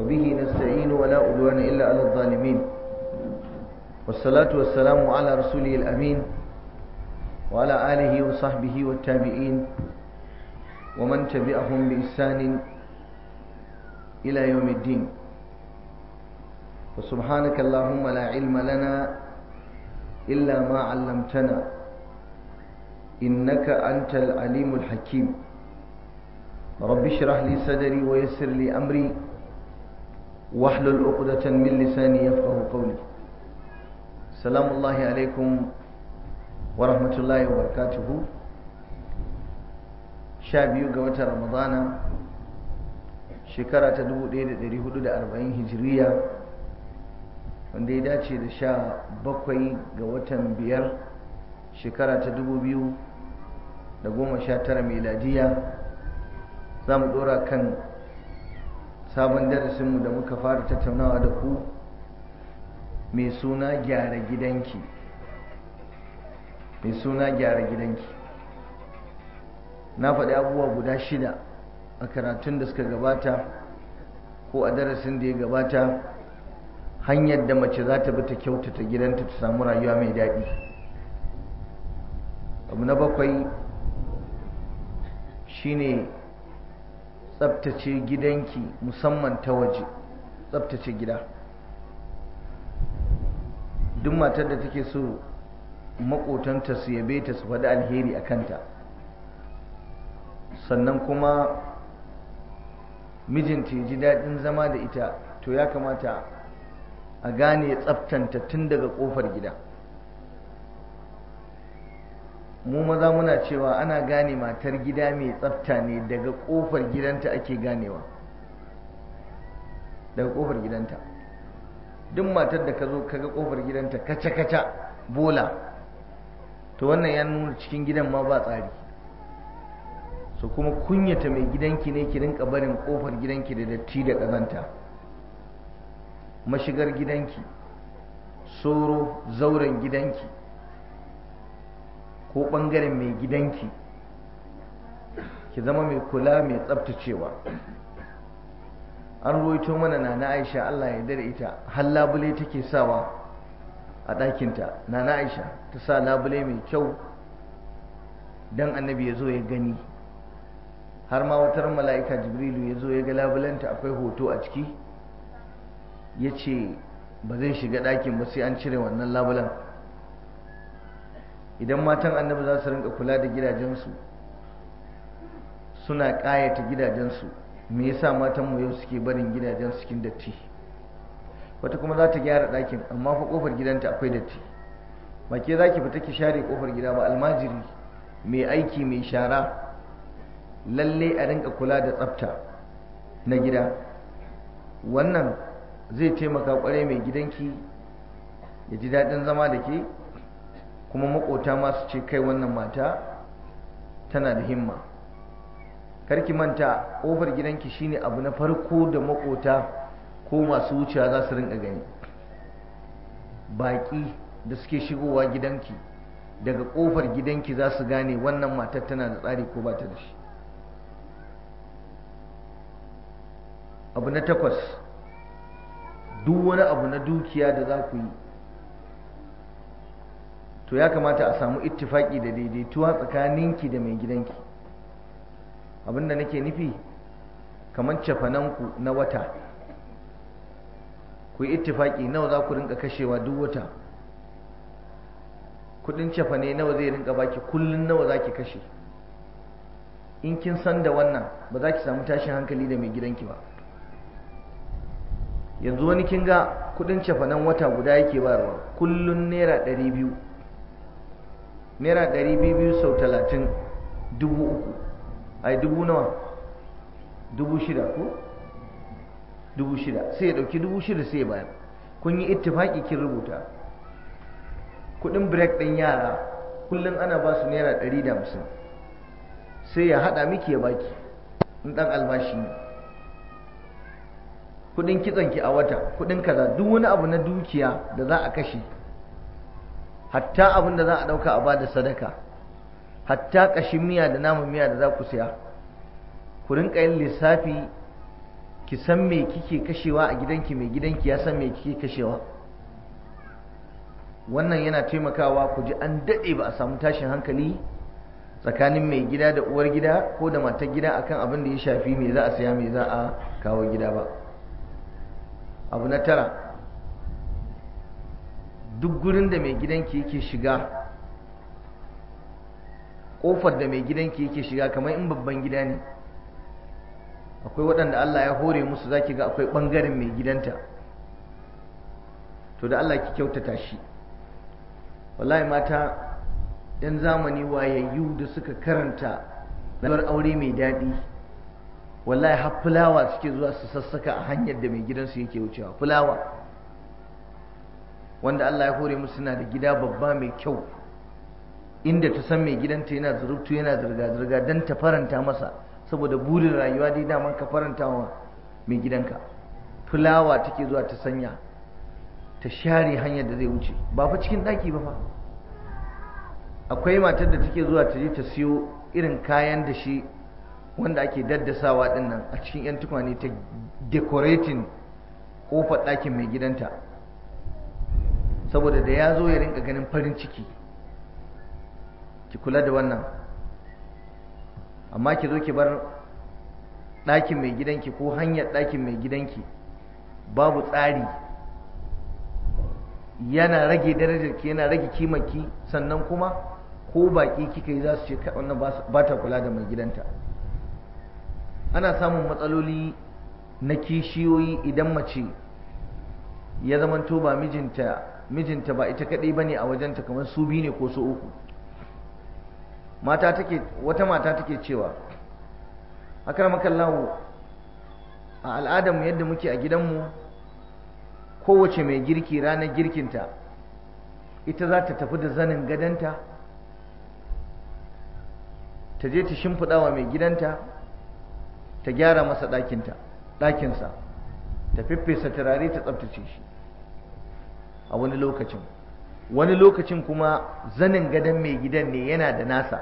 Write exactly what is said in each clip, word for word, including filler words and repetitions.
وبه نستعين ولا عدوان إلا على الظالمين والصلاة والسلام على رسوله الأمين وعلى آله وصحبه والتابعين ومن تبعهم بإحسان إلى يوم الدين وسبحانك اللهم لا علم لنا إلا ما علمتنا إنك أنت العليم الحكيم رب اشرح لي صدري ويسر لي أمري واحلل عقدة من لساني يفقه قولي السلام الله عليكم ورحمة الله وبركاته شابيو قوة رمضان شكرا تدبو ديدة دري حدود أربعين هجرية wanda ya dace da sha bakwai ga watan biyar shekara ta dubu biyu da goma sha tara miladiya za mu dora kan sabon darasinmu da muka fara tattaunawa da ku mai suna gyara gidanki mai suna gyara gidanki na faɗi abubuwa guda shida a karatun da suka gabata ko a darasin da ya gabata hanyar da mace za ta bi ta kyautata gidanta ta samu rayuwa mai daɗi. Abu na bakwai shine tsabtace gidanki musamman ta waje, tsabtace gida. Duk matar da take so maƙotanta su yabe ta su faɗi alheri a kanta, sannan kuma mijinta ya ji daɗin zama da ita, to ya kamata a gane tsaftanta tun daga kofar gida. Mu maza muna cewa ana gane matar gida mai tsafta ne daga kofar gidanta ake ganewa, daga kofar gidanta. Duk matar da ka zo kaga kofar gidanta kaca-kaca bola, to wannan ya nuna cikin gidan ma ba tsari. So kuma kunyata mai gidanki ne ki rinka barin kofar gidanki da datti da ƙazanta. Mashigar gidanki, soro zauren gidanki ko ɓangaren mai gidanki, ki zama mai kula mai tsabtacewa. An ruwaito mana Nana Aisha Allah ya yarda da ita, har labule take sawa a ɗakinta. Nana Aisha ta sa labule mai kyau don annabi ya zo ya gani, har ma watar mala'ika Jibrilu ya zo ya ga labulenta akwai hoto a ciki, ya ce ba zai shiga ɗakin ba sai an cire wannan labulan. Idan matan annabi za su rinka kula da gidajensu suna ƙayata gidajensu, me yasa matanmu yau suke barin gidajen cikin datti? Wata kuma za ta gyara ɗakin amma fa ƙofar gidanta akwai datti. Ba ke za ki fita ki share ƙofar gida ba, almajiri mai aiki mai shara. Lalle a rinka kula da tsafta na gida. Wannan zai taimaka kwarai mai gidanki ya ji daɗin zama da ke, kuma makota masu ce kai wannan mata tana da himma. Karki manta ƙofar gidanki shine abu na farko da makota ko masu wucewa za su rinka gani. Baƙi da suke shigowa gidanki daga ƙofar gidanki za su gane wannan matar tana da tsari ko ba ta da shi. Abu na takwas, duk wani abu na dukiya da za ku yi, to ya kamata a samu ittifaki da daidaituwa tsakaninki da mai gidanki. Abinda nake nufi, kamar cefananku na wata, ku yi ittifaki nawa za ku rinka kashewa duk wata. Kudin cefane nawa zai rinka baki, kullun nawa za ki kashe. In kin san da wannan, ba za ki samu tashin hankali da mai gidanki ba. Yanzu wani kin ga kudin cefanen wata guda yake bayarwa, kullun naira ɗari biyu, naira ɗari biyu sau talatin, dubu uku, ai dubu nawa, dubu shida ko dubu shida, sai ya ɗauki dubu shida sai ya bayar. Kun yi ittifaki kin rubuta. Kudin break ɗin yara kullun ana ba su naira ɗari da hamsin, sai ya haɗa miki ya baki in ɗan albashi ne. Kudin kitsanki a wata, kudin kaza, duk wani abu na dukiya da za a kashe, hatta abin da za a dauka a bada sadaka, hatta kashin miya da naman miya da za ku siya, ku rinka yin lissafi ki san me kike kashewa a gidanki, mai gidanki ya san me kike kashewa. Wannan yana taimakawa ku ji an daɗe ba a samu tashin hankali tsakanin mai gida da uwar gida ko da matar gida akan abin da ya shafi me za a saya me za a kawo gida ba. Abu na tara, duk gurin da mai gidanki yake shiga, ƙofar da mai gidanki yake shiga, kamar in babban gida ne, akwai waɗanda Allah ya hore musu, zaki ga akwai ɓangaren mai gidanta, to da Allah ki kyautata shi. Wallahi mata yan zamani wayayyu da suka karanta rayuwar aure mai daɗi, wallahi har fulawa suke zuwa su sassaka a hanyar da mai gidansu yake wucewa. Fulawa wanda Allah ya hore musu suna da gida babba mai kyau, inda ta san mai gidanta yana zurubtu yana zirga-zirga don ta faranta masa, saboda burin rayuwa dai daman ka faranta wa mai gidanka. Fulawa take zuwa ta sanya, ta share hanyar da zai wuce, ba fa cikin ɗaki ba fa. Akwai matar da take zuwa ta je ta siyo irin kayan da shi wanda ake daddasawa din nan a cikin yan tukwane, ta decorating kofar ɗakin mai gidanta, saboda da ya zo ya rinka ganin farin ciki. Ki kula da wannan. Amma ki zo ki bar ɗakin mai gidanki ko hanyar ɗakin mai gidanki babu tsari, yana rage darajarki, yana rage kimarki, sannan kuma ko baki kika yi za su ce wannan ba ta kula da mai gidanta. Ana samun matsaloli na kishiyoyi idan mace ya zamanto ba mijinta mijinta ba ita kaɗai bane a wajenta, kamar su biyu ne ko su uku. Mata take wata mata take cewa, akramakallahu, a al'adarmu yadda muke a gidanmu, kowace mai girki ranar girkinta ita za ta tafi da zanin gadonta, ta je ta shimfiɗa wa mai gidanta, ta gyara masa ɗakinta ɗakinsa, ta fiffesa turare, ta tsabtace shi. A wani lokacin wani lokacin kuma zanin gadon mai gidan ne yana da nasa.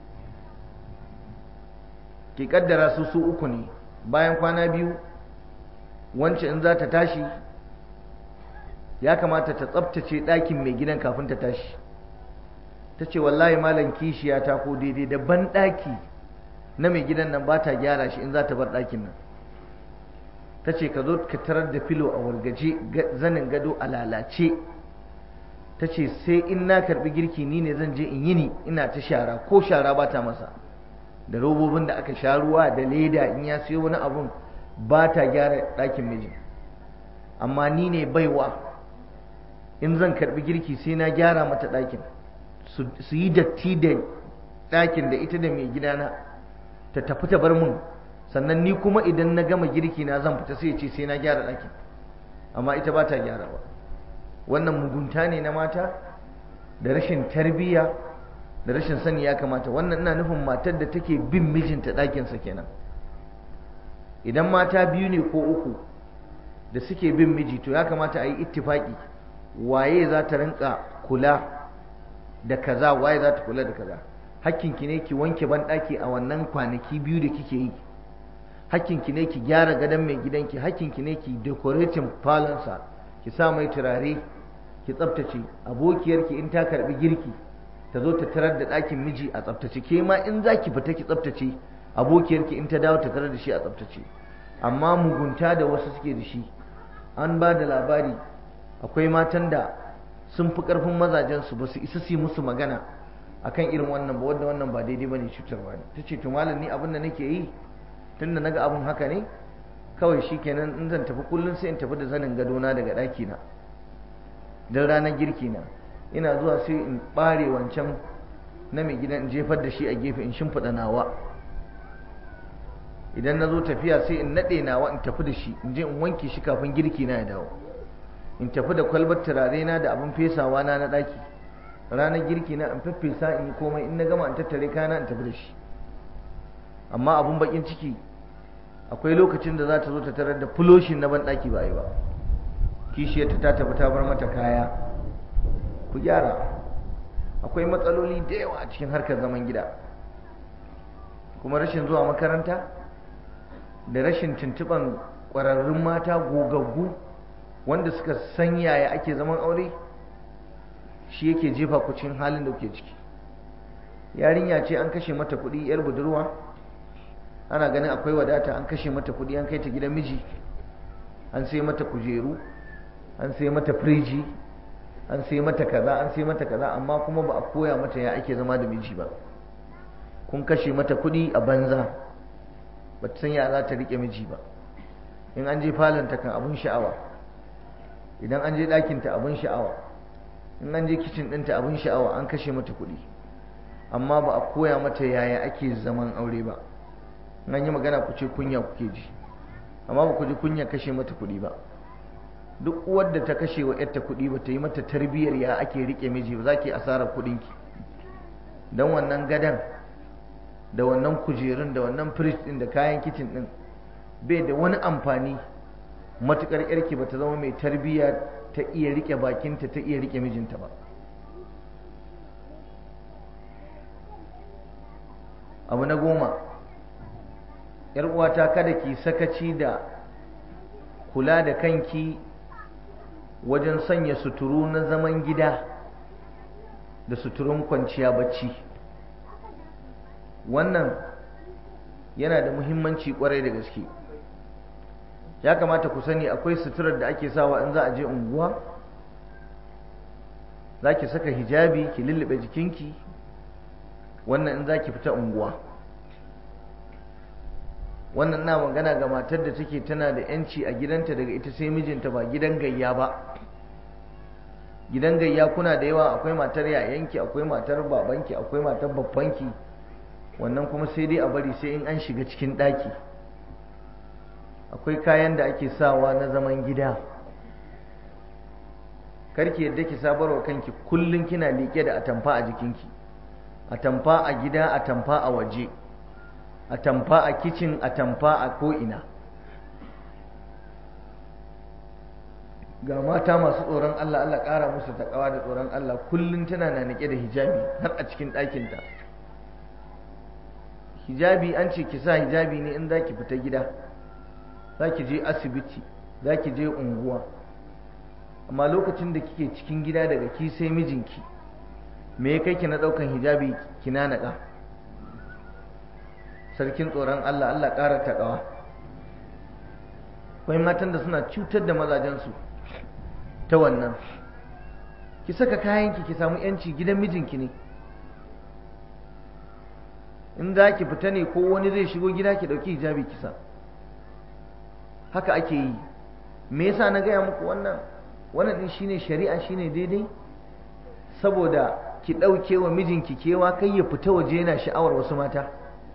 Ki kaddara su su uku ne, bayan kwana biyu wance in za ta tashi ya kamata ta tsabtace ɗakin mai gidan kafin ta tashi. Ta ce wallahi malam kishiya ta ko daidai da ban ɗaki na mai gidan nan ba ta gyara shi in za ta bar ɗakin nan. Ta ce ka zo ka tarar da filo a wargaje, zanin gado a lalace. Ta ce sai in na karɓi girki ni ne zan je in yini ina ta shara, ko shara ba ta masa, da robobin da aka sha ruwa da leda, in ya siyo wani abun ba ta gyara ɗakin mijin. Amma ni ne baiwa, in zan karɓi girki sai na gyara mata ɗakin, su yi datti da ɗakin da ita da mai gidana, ta tafi ta bar mun, sannan ni kuma idan na gama girki na zan fita sai ce sai na gyara ɗakin, amma ita ba ta gyarawa. Wannan mugunta ne na mata da rashin tarbiyya da rashin sani ya kamata. Wannan ina nufin matar da take bin mijinta ɗakinsa kenan. Idan mata biyu ne ko uku da suke bin miji, to ya kamata a yi ittifaki, waye za ta rinka kula da kaza, waye za ta kula da kaza. Hakkinki ne ki wanke banɗaki a wannan kwanaki biyu da kike yi, hakkinki ne ki gyara gadon mai gidanki, hakkinki ne ki decorating falonsa, ki sa mai turare, ki tsaftace. Abokiyarki in ta karbi girki ta zo ta tarar da ɗakin miji a tsaftace, ke ma in za ki fita ki tsaftace, abokiyarki in ta dawo ta tarar da shi a tsaftace. Amma mugunta da wasu suke da shi, an ba da labari akwai matan da sun fi ƙarfin mazajensu, ba su isa su yi musu magana akan irin wannan ba, wanda wannan ba daidai bane, cutarwa ne. Ta ce to malam ni abin da nake yi tunda naga abin haka ne, kawai shikenan in zan tafi kullum sai in tafi da zanin gadona daga ɗaki na don ranar girki na, ina zuwa sai in ɓare wancan na mai gidan in jefar da shi a gefe, in shimfiɗa nawa. Idan na zo tafiya sai in naɗe nawa in tafi da shi, in je in wanke shi kafin girki na ya dawo, in tafi da kwalbar turare na da abin fesawa na na ɗaki. Ranar girki na in feffesa in yi komai, in na gama in tattare kayana in tafi da shi. Amma abun bakin ciki, akwai lokacin da za ta zo ta tarar da fuloshin na banɗaki ba a yi ba, kishiyarta ta tafi ta bar mata kaya. Ku gyara, akwai matsaloli da yawa a cikin harkar zaman gida, kuma rashin zuwa makaranta da rashin tuntuɓan ƙwararrun mata gogaggu wanda suka san yaya ake zaman aure, shi yake jefa ku cikin halin da kuke ciki. Yarinya ce an kashe mata kuɗi, yar budurwa, ana ganin akwai wadata, an kashe mata kuɗi an kai ta gidan miji, an sai mata kujeru, an sai mata firiji, an sai mata kaza, an sai mata kaza, amma kuma ba a koya mata ya ake zama da miji ba. Kun kashe mata kuɗi a banza, ba ta san ya za ta riƙe miji ba. In an je falonta kan abin sha'awa, idan an je ɗakinta abin sha'awa, in an je kicin ɗinta abin sha'awa, an kashe mata kuɗi, amma ba a koya mata yaya ake zaman aure ba. In an yi magana ku ce kunya kuke ji, amma ba ku ji kunya kashe mata kuɗi ba. Duk uwar da ta kashe wa yarta kuɗi ba ta yi mata tarbiyyar ya ake riƙe miji ba, za ki asarar kuɗinki. Don wannan gadan da wannan kujerun da wannan firij ɗin da kayan kicin ɗin bai da wani amfani matuƙar yarki ba ta zama mai tarbiyya, ta iya riƙe bakinta, ta iya riƙe mijinta ba. Abu na goma, ‘yar uwata, kada ki sakaci da kula da kanki wajen sanya suturu na zaman gida da suturun kwanciya bacci. Wannan yana da muhimmanci kwarai da gaske. Ya kamata ku sani akwai suturar da ake sawa in za a je unguwa, za ki saka hijabi ki lullube jikinki, wannan in za ki fita unguwa. Wannan na magana ga matar da take tana da yanci a gidanta daga ita sai mijinta, ba gidan gayya ba. Gidan gayya kuna da yawa, akwai matar yayanki, akwai matar babanki, akwai matar babbanki, wannan kuma sai dai a bari sai in an shiga cikin ɗaki. Akwai kayan da ake sawa na zaman gida, karki yadda ki sabarwa kanki kullum kina liƙe da atamfa a jikinki, atamfa a gida, atamfa a waje, atamfa a kicin, atamfa a ko'ina. Ga mata masu tsoron Allah, Allah ƙara musu taƙawa da tsoron Allah, kullum tana na niƙe da hijabi har a cikin ɗakinta. Hijabi an ce ki sa hijabi ne in za ki fita gida, za ki je asibiti, za ki je unguwa, amma lokacin da kike cikin gida daga ki sai mijinki, me ya kai ki na ɗaukan hijabi ki naɗa? Sarkin tsoron Allah, Allah ƙara taƙawa. Akwai matan da suna cutar da mazajensu ta wannan. Ki saka kayanki ki samu yanci, gidan mijinki ne. In za ki fita ne ko wani zai shigo gida ki ɗauki hijabi kisa. Haka ake yi. Me yasa na gaya muku wannan? Wannan din shine shari'a, shine daidai, saboda ki ɗauke wa mijinki kewa, kai ya fita waje yana sha'awar wasu mata.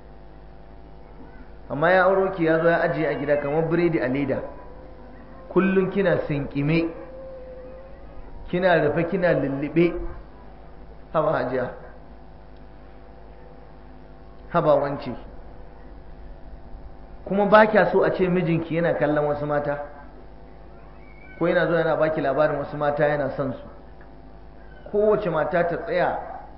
Amma ya auro ki ya zo ya ajiye a gida kamar biredi a leda, kullum kina sinkime, kina rufe, kina lullube. Haba hajiya, haba wance, kuma ba kya so a ce mijinki yana kallon wasu mata, ko yana zo yana baki labarin wasu mata yana son su. Kowace mata ta tsaya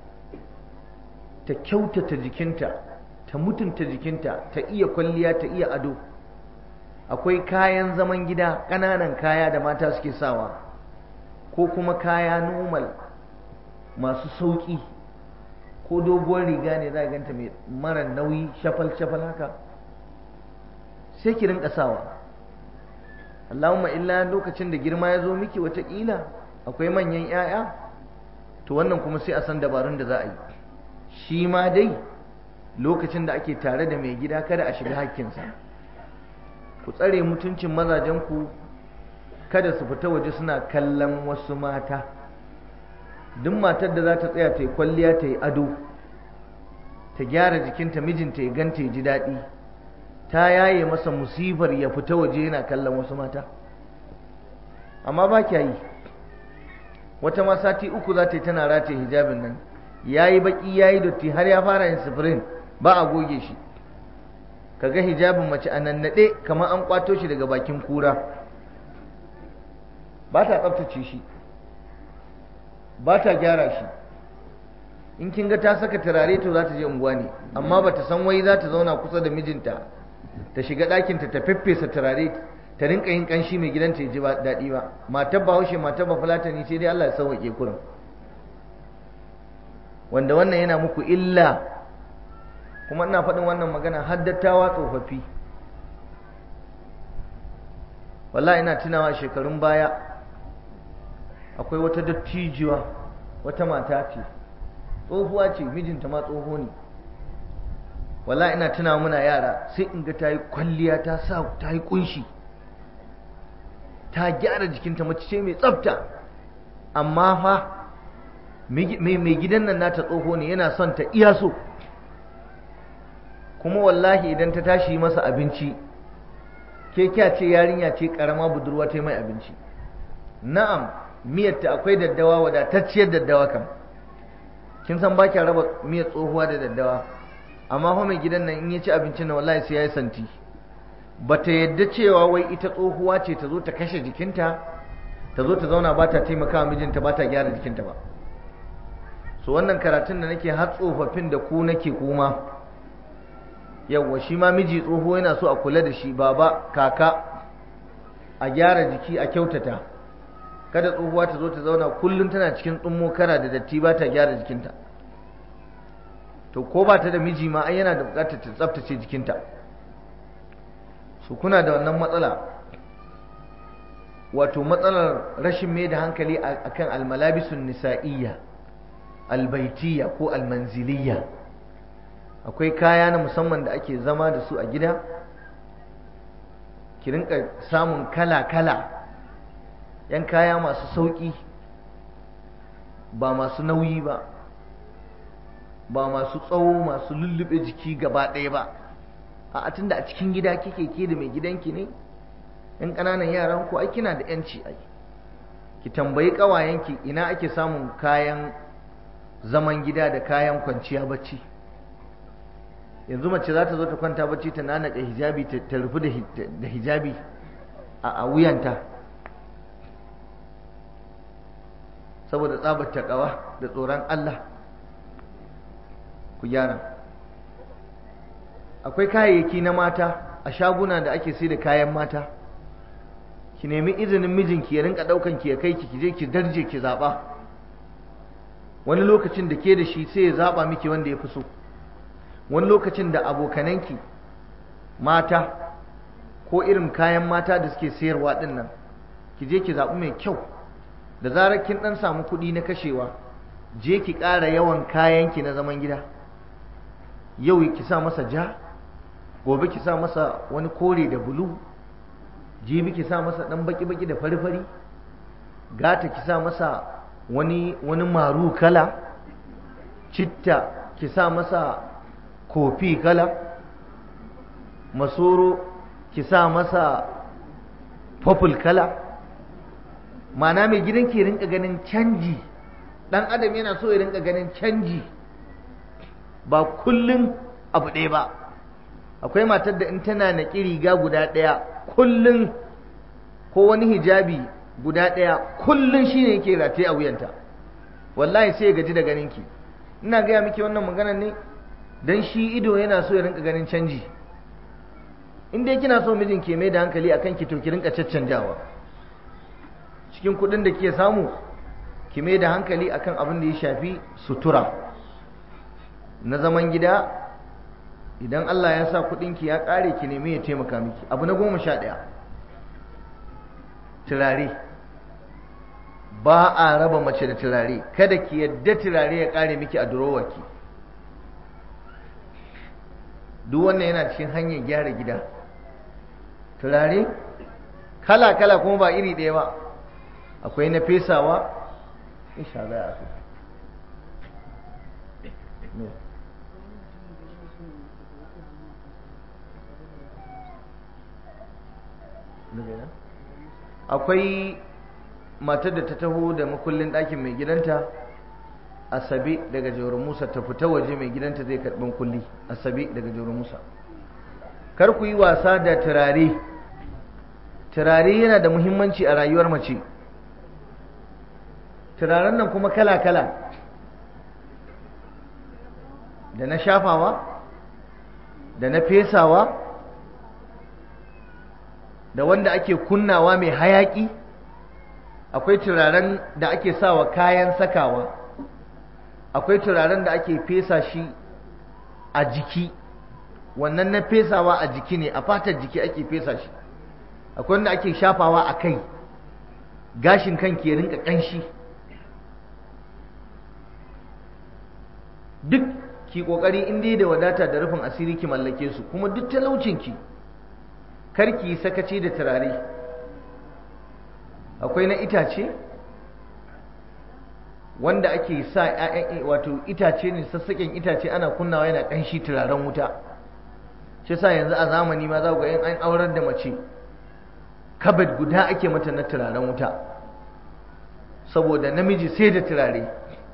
ta kyautata jikinta, ta mutunta jikinta, ta iya kwalliya, ta iya ado. Akwai kayan zaman gida, ƙananan kaya da mata suke sawa, ko kuma kaya normal masu sauƙi, ko doguwar riga ne za a ganta mai mara nauyi, shafal-shafal haka, sai ki rinka sawa. Allahumma illa lokacin da girma ya zo miki wataƙila akwai manyan 'ya'ya, to wannan kuma sai a san dabarun da za a yi. Shi ma dai lokacin da ake tare da mai gida kada a shiga hakkinsa. Ku tsare mutuncin mazajenku, kada su fita waje suna kallon wasu mata. Duk matar da za ta tsaya ta yi kwalliya, ta yi ado, ta gyara jikinta, mijinta ya ganta ya ji daɗi, ta yaye masa musibar ya fita waje yana kallon wasu mata. Amma ba kya yi. Wata ma sati uku za ta yi tana rataye hijabin nan, ya yi baƙi ya yi dotti har ya fara yin sifirin, ba a goge shi. Kaga hijabin mace a nannaɗe kamar an ƙwato shi daga bakin kura, ba ta tsaftace shi, ba ta gyara shi. In kin ga ta saka turare to za ta je unguwa ne, amma ba ta san wai za ta zauna kusa da mijinta, ta shiga ɗakinta ta feffesa turare ta rinka yin kanshi mai gidanta ya ji ba daɗi ba. Matar Bahaushe, matar Bafulatani sai dai Allah ya sauwaƙe kurin, wanda wannan yana muku illa. Kuma ina faɗin wannan magana har dattawa tsofaffi. Wallahi ina tunawa shekarun baya akwai wata dattijuwa, wata mata ce, tsohuwa ce, mijinta ma tsoho ne. Wallahi ina tunawa muna yara sai in ga ta yi kwalliya, ta sa ta yi kunshi, ta gyara jikinta, mace ce mai tsafta, amma fa mai gidan nan nata tsoho ne, yana son ta iya so. Kuma wallahi idan ta tashi masa abinci, ke kya ce yarinya ce karama budurwa ta mai abinci. Na'am, miyarta akwai daddawa, wadatacciyar daddawa kam, kin san ba kya raba miyar tsohuwa da daddawa, amma fa mai gidan nan in ya ci abincin nan wallahi sai ya yi santi. Bata yadda cewa wai ita tsohuwa ce ta zo ta kashe jikinta, ta zo ta zauna ba ta taimaka mijinta, ba ta gyara jikinta ba. So wannan karatun da nake har tsofaffin da ku nake kuma, yawwa shi ma miji tsoho yana so a kula da shi, baba, kaka, a gyara jiki, a kyautata. Kada tsohuwa ta zo ta zauna kullum tana cikin tsummo kara da datti, ba ta gyara jikinta. To ko ba ta da miji ma ai yana da bukatar ta tsaftace jikinta. Su kuna da wannan matsala, wato matsalar rashin mai da hankali akan almalabisun nisa'iyya, albaitiyya ko almanziliyya. Akwai kaya na musamman da ake zama da su a gida, ki rinka samun kala-kala, yan kaya masu sauƙi, ba masu nauyi ba, ba masu tsawo, masu lullube jiki gaba ɗaya ba. A tunda a cikin gida kike, ke da mai gidanki ne, yan ƙananan yaran ku ai kina da yanci ai. Ki tambayi ƙawayenki ina ake samun kayan zaman gida da kayan kwanciya bacci. Yanzu mace za ta zo ta kwanta bacci ta nanaka hijabi, ta rufu da hijabi a wuyanta saboda tsabar takawa da tsoron Allah. Ku gyara. Akwai kayayyaki na mata a shaguna da ake sai da kayan mata, ki nemi izinin mijinki ya rinka daukan ki ya kai ki je ki darje ki zaba. Wani lokacin da ke da shi sai ya zaba miki wanda ya fi so. Wani lokacin da abokananki mata ko irin kayan mata da suke sayarwa din nan, ki je ki zaɓi mai kyau. Da zarar kin ɗan samu kuɗi na kashewa, je ki ƙara yawan kayanki na zaman gida. Yau ki sa masa ja, gobe ki sa masa wani kore da bulu, jibi ki sa masa ɗan baki-baki da fari-fari, gata ki sa masa wani wani maru kala, citta ki sa masa kofi kala, masoro ki sa masa purple kala. Mana mai gidan ke rinka ganin canji. Dan adam yana so ya rinka ganin canji, ba kullun abu ɗaya ba. Akwai matar da in tana na riga guda ɗaya kullun, ko wani hijabi guda ɗaya kullun shine yake rataye a wuyanta. Wallahi sai ya gaji da ganinki. Ina gaya miki wannan maganar ne dan shi ido yana so ya rinka ganin canji. In dai kina so mijin ke mai da hankali akan ki, to ki rinka caccanjawa. Cikin kuɗin da kike samu, ki mai da hankali akan abin da ya shafi sutura na zaman gida. Idan Allah ya sa kuɗinki ya ƙare, ki nemi ya taimaka miki. Abu na goma sha ɗaya, turare. Ba a raba mace da turare. Kada ki yadda turare ya ƙare miki a durowarki. Duk wannan yana cikin hanyar gyara gida. Turare kala-kala kuma ba iri ɗaya ba. Akwai na fesawa, insha Allah ya no. Akwai matar da ta taho da makullin ɗakin mai gidanta, Asabe daga Jauro Musa, ta fita waje mai gidanta zai karɓi kulli. Asabe daga Jauro Musa. Kar ku yi wasa da turare. Turare yana da muhimmanci a rayuwar mace. Turaren nan kuma kala-kala, da na shafawa, da na fesawa, da wanda ake kunnawa mai hayaki, akwai turaren da ake sawa kayan sakawa, akwai turaren da ake fesa shi a jiki, wannan na fesawa a jiki ne, a fatar jiki ake fesa shi, akwai wanda ake shafawa a kai, gashin kanki ya rinka ƙanshi. Duk ki ƙoƙari in dai da wadata da rufin asiri ki mallake su, kuma duk talaucinki kar ki yi sakaci da turare. Akwai na itace wanda ake sa ƴaƴan, wato itace ne, sassaƙen itace ana kunnawa yana ƙanshi, turaren wuta. Shi sa yanzu a zamani ma za ku ga in an aurar da mace kabad guda ake mata na turaren wuta, saboda namiji sai da turare.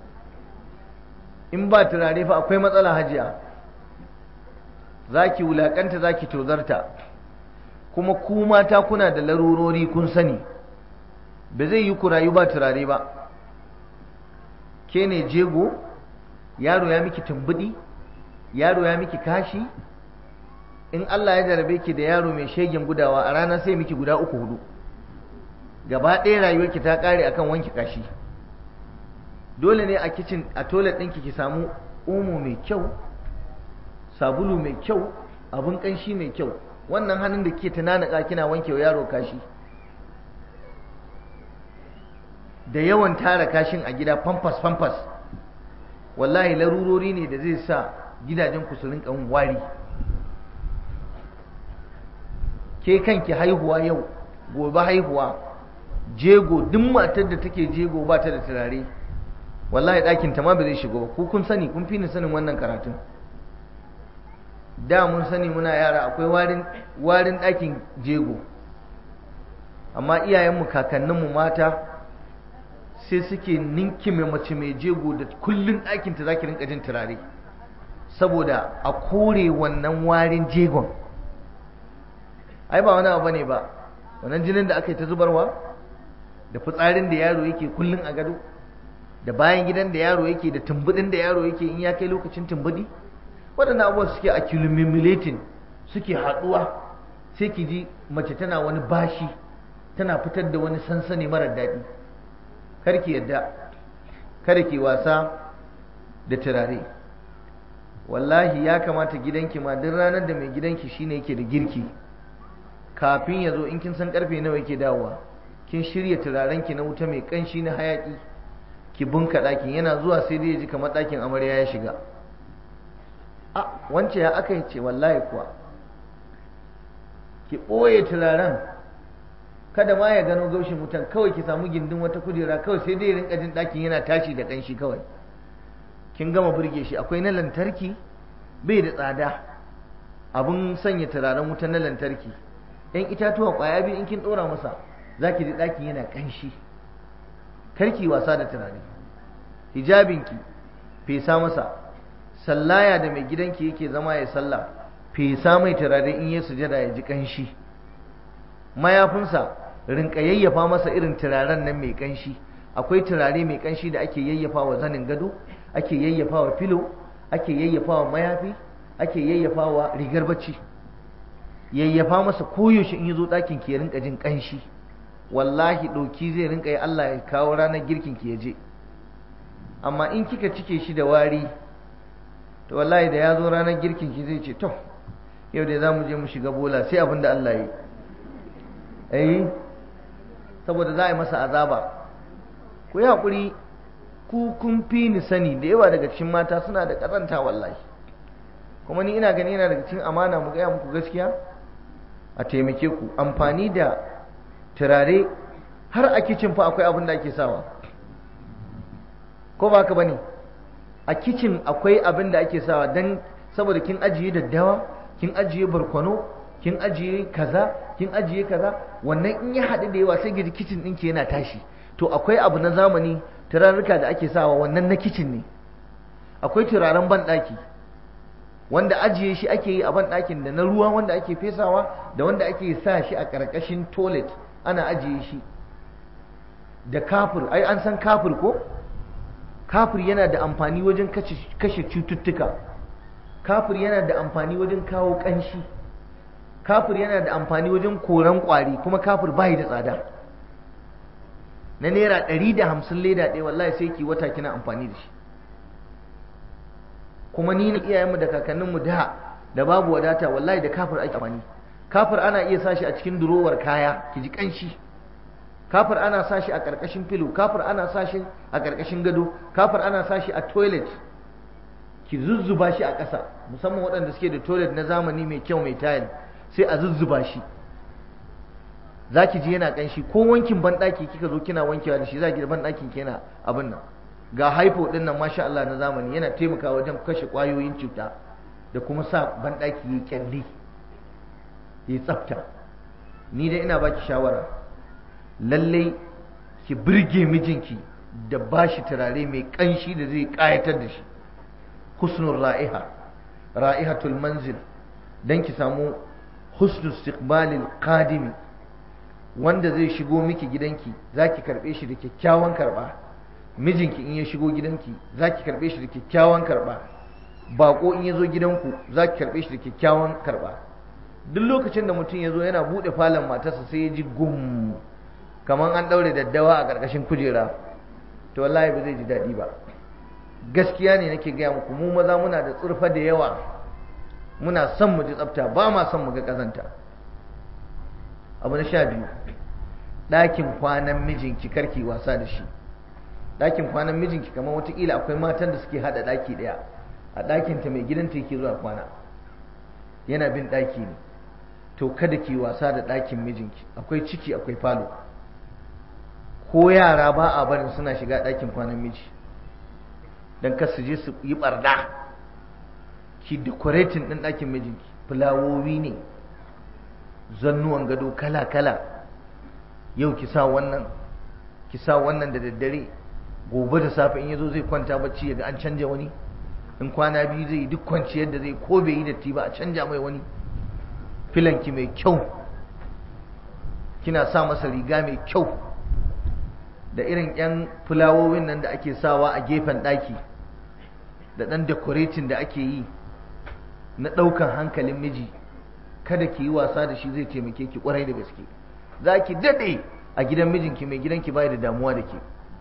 In ba turare fa akwai matsala hajiya, za ki wulaƙanta, za ki tozarta. Kuma ku mata kuna da larurori kun sani, ba zai yi ku rayu ba turare ba. Ke ne jego, yaro ya miki tumbuɗi, yaro ya miki kashi. In Allah ya jarabe ki da yaro mai shegen gudawa, a rana sai miki guda uku hudu, gaba ɗaya rayuwarki ta ƙare akan wanki kashi. Dole ne a kicin, a toilet ɗinki ki samu omo mai kyau, sabulu mai kyau, abun ƙanshi mai kyau. Wannan hannun da ke ta nanaka kina wanke wa yaro kashi, da yawan tara kashin a gida, famfas famfas, wallahi larurori ne da zai sa gidajen ku su rinka wari. Ke kanki haihuwa yau, gobe haihuwa, jego, duk matar da take jego ba ta da turare, wallahi ɗakin ta ma ba zai shigo ba. Ku kun sani, kun fi ni sanin wannan karatun. Da mun sani muna yara akwai warin warin ɗakin jego, amma iyayenmu kakanninmu mata sai suke ninkime mace mai jego da kullun ɗakin ta zaki rinka jin turare, saboda a kore wannan warin jegon. Ai ba wani abu bane ba, wannan jinin da aka yi ta zubarwa, da fitsarin da yaro yake kullun a gado, da bayan gidan da yaro yake, da tumbudin da yaro yake in ya kai lokacin tumbudi, waɗannan abubuwan suke accumulating, suke haɗuwa, sai ki ji mace tana wani bashi, tana fitar da wani sansani marar daɗi. Kar ki yadda, kada ki wasa da turare. Wallahi ya kamata gidanki ma duk ranar da mai gidanki shine yake da girki, kafin ya zo in kin san karfe nawa yake dawowa, kin shirya turarenki na wuta mai kanshi na hayaki, ki bunka ɗakin. Yana zuwa sai dai ya ji kamar ɗakin amarya ya shiga. A wance ya aka yi ce wallahi kuwa, ki ɓoye turaren, kada ma ya gano gaushin wutan, kawai ki samu gindin wata kujera, kawai sai dai rinka jin ɗakin yana tashi da kanshi kawai. Kin gama burge shi. Akwai na lantarki, bai da tsada, abun sanya turaren wuta na lantarki, yan itatuwa ƙwaya biyu in kin ɗora masa, za ki ji ɗakin yana ƙanshi. Karki wasa da turare. Hijabinki fesa masa, sallaya da mai gidanki yake zama ya sallah, fesa mai turare in ya sujada ya ji ƙanshi. Mayafinsa rinka yayyafa masa irin turaren nan mai ƙanshi. Akwai turare mai ƙanshi da ake yayyafa wa zanin gado, ake yayyafa wa filo, ake yayyafa wa mayafi, ake yayyafa wa rigar bacci. Yayyafa masa koyaushe in ya zo ɗakin ki ya rinka jin ƙanshi. Wallahi ɗauki zai rinka yi, Allah ya kawo ranar girkin ki ya je. Amma in kika cike shi da wari, to wallahi da ya zo ranar girkin ki zai ce to yau dai za mu je mu shiga bola, sai abin da Allah ya yi. Eh, saboda za a yi masa azaba. Ku yi haƙuri, ku kun fi ni sani, da yawa daga cikin mata suna da ƙazanta wallahi. Kuma ni ina gani yana daga cikin amana mu gaya muku gaskiya, a taimake ku. Amfani da turare har a kicin fa akwai abin da ake sawa, ko ba ka bane? A kicin akwai abin da ake sawa, dan saboda kin ajiye daddawa, kin ajiye barkwano, kin ajiye kaza, kin ajiye kaza, wannan in ya haɗu da yawa sai gidi kicin ɗinki yana tashi. To akwai abu na zamani, turarruka da ake sawa, wannan na kicin ne. Akwai turaren banɗaki wanda ajiye shi ake yi a banɗakin, da na ruwa wanda ake fesawa, da wanda ake sa shi a ƙarƙashin toilet ana ajiye shi. Da kafur, ai an san kafur ko? Kafur yana da amfani wajen kashe cututtuka. Kafur yana da amfani wajen kawo ƙanshi. kafir yana da amfani wajen koran kwari, kuma kafir bai da tsada. Na naira ɗari da hamsin leda ɗaya wallahi sai ki wata kina amfani da shi. kuma ni na iyayenmu da kakanninmu da da babu wadata wallahi da kafir ake amfani. Kafir ana iya sashi a cikin durowar kaya ki ji kanshi, kafir ana sashi a karkashin filo, kafir ana sashi a karkashin gado, kafir ana sashi a toilet ki zuzzuba shi a ƙasa, musamman waɗanda suke da toilet na zamani mai kyau mai tile sai a zuzzuba shi, za ki ji yana ƙanshi. ko wankin banɗaki kika zo kina wankewa da shi za ki da banɗakin ki yana abin nan. Ga haifo ɗin nan masha Allah na zamani yana taimakawa wajen kashe ƙwayoyin cuta da kuma sa banɗaki ya kyalli ya tsafta. Ni dai ina baki shawara lallai ki birge mijinki da bashi turare mai ƙanshi da zai ƙayatar da shi, husnul ra'iha, ra'ihatul manzil, dan ki samu husnul istiqbalil qadimi, wanda zai shigo miki gidanki zaki karbe shi da kyakkyawan karba. Mijinki in ya shigo gidanki zaki karbe shi da kyakkyawan karba. Bako in ya zo gidanku zaki karbe shi da kyakkyawan karba. Duk lokacin da mutum ya zo yana bude falon matarsa sai ya ji gum kaman an daure daddawa a karkashin kujera, to wallahi ba zai ji daɗi ba. Gaskiya ne nake gaya muku, mu maza muna da tsurfa da yawa, muna son mu ji tsafta, ba ma son mu ga kazanta. Abu na sha biyu, ɗakin kwanan mijinki karki wasa da shi. Ɗakin kwanan mijinki kamar wataƙila akwai matan da suke haɗa ɗaki ɗaya, a ɗakinta mai gidanta yake zuwa kwana, yana bin ɗaki ne, to kada ki wasa da ɗakin mijinki. Akwai ciki akwai falo, ko yara ba a barin suna shiga ɗakin kwanan miji don kar su je su yi ɓarna. Ki decorating ɗin ɗakin mijinki, fulawowi ne, zannuwan gado kala-kala, yau ki sa wannan ki sa wannan da daddare, gobe da safe in yazo zai kwanta bacci yaga an canja wani, in kwana biyu zai duk kwanciyar da zai ko bai yi datti ba a canja mai wani. Filanki mai kyau, kina sa masa riga mai kyau, da irin yan fulawowin nan da ake sawa a gefen ɗaki, da ɗan decorating da ake yi na ɗaukan hankalin miji. Kada ki yi wasa da shi, zai taimake ki kwarai da gaske. Za ki daɗe a gidan mijinki, mai gidanki bai da damuwa da ke.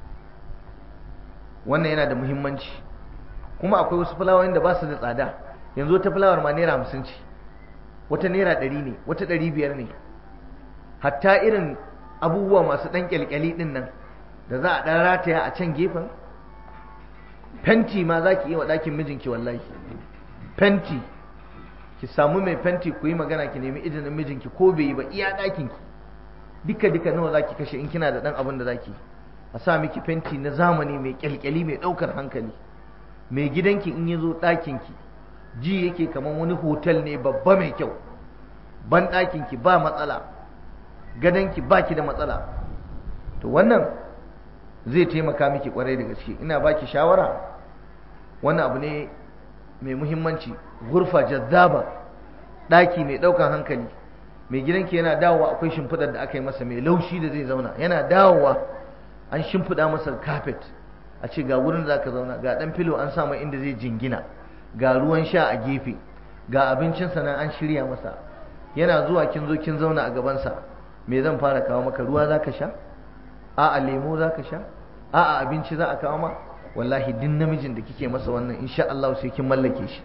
Wannan yana da muhimmanci. Kuma akwai wasu fulawoyin da ba su da tsada. Yanzu wata fulawar ma naira hamsin ce, wata naira ɗari ne, wata ɗari biyar ne. Hatta irin abubuwa masu ɗan ƙyalƙyali ɗin nan da za a ɗan rataya a can gefen. Fenti ma za ki yi wa ɗakin mijinki wallahi. Fenti, ki samu mai fenti ku yi magana, ki nemi izinin mijinki ko bai yi ba, iya ɗakinki duka duka nawa za ki kashe in kina da ɗan abin da za ki a sa miki fenti na zamani mai ƙyalƙyali mai ɗaukar hankali. Mai gidanki in ya zo ɗakinki ji yake kamar wani hotel ne babba mai kyau. Ban ɗakinki ba matsala, gadonki ba ki da matsala. To wannan zai taimaka miki kwarai da gaske. Ina baki shawara, wannan abu ne mai muhimmanci. Gurfa jazzaba, ɗaki mai ɗaukan hankali. Mai gidanki yana dawowa akwai shimfiɗar da aka yi masa mai laushi da zai zauna, yana dawowa an shimfiɗa masa carpet, a ce ga wurin da zaka zauna, ga ɗan filo an sa mai inda zai jingina, ga ruwan sha a gefe, ga abincinsa nan an shirya masa. Yana zuwa kin zo kin zauna a gabansa, me zan fara kawo maka? Ruwa zaka sha? A'a lemo zaka sha? A'a abinci za a kawo ma? Wallahi din namijin da kike masa wannan insha Allah sai kin mallake shi.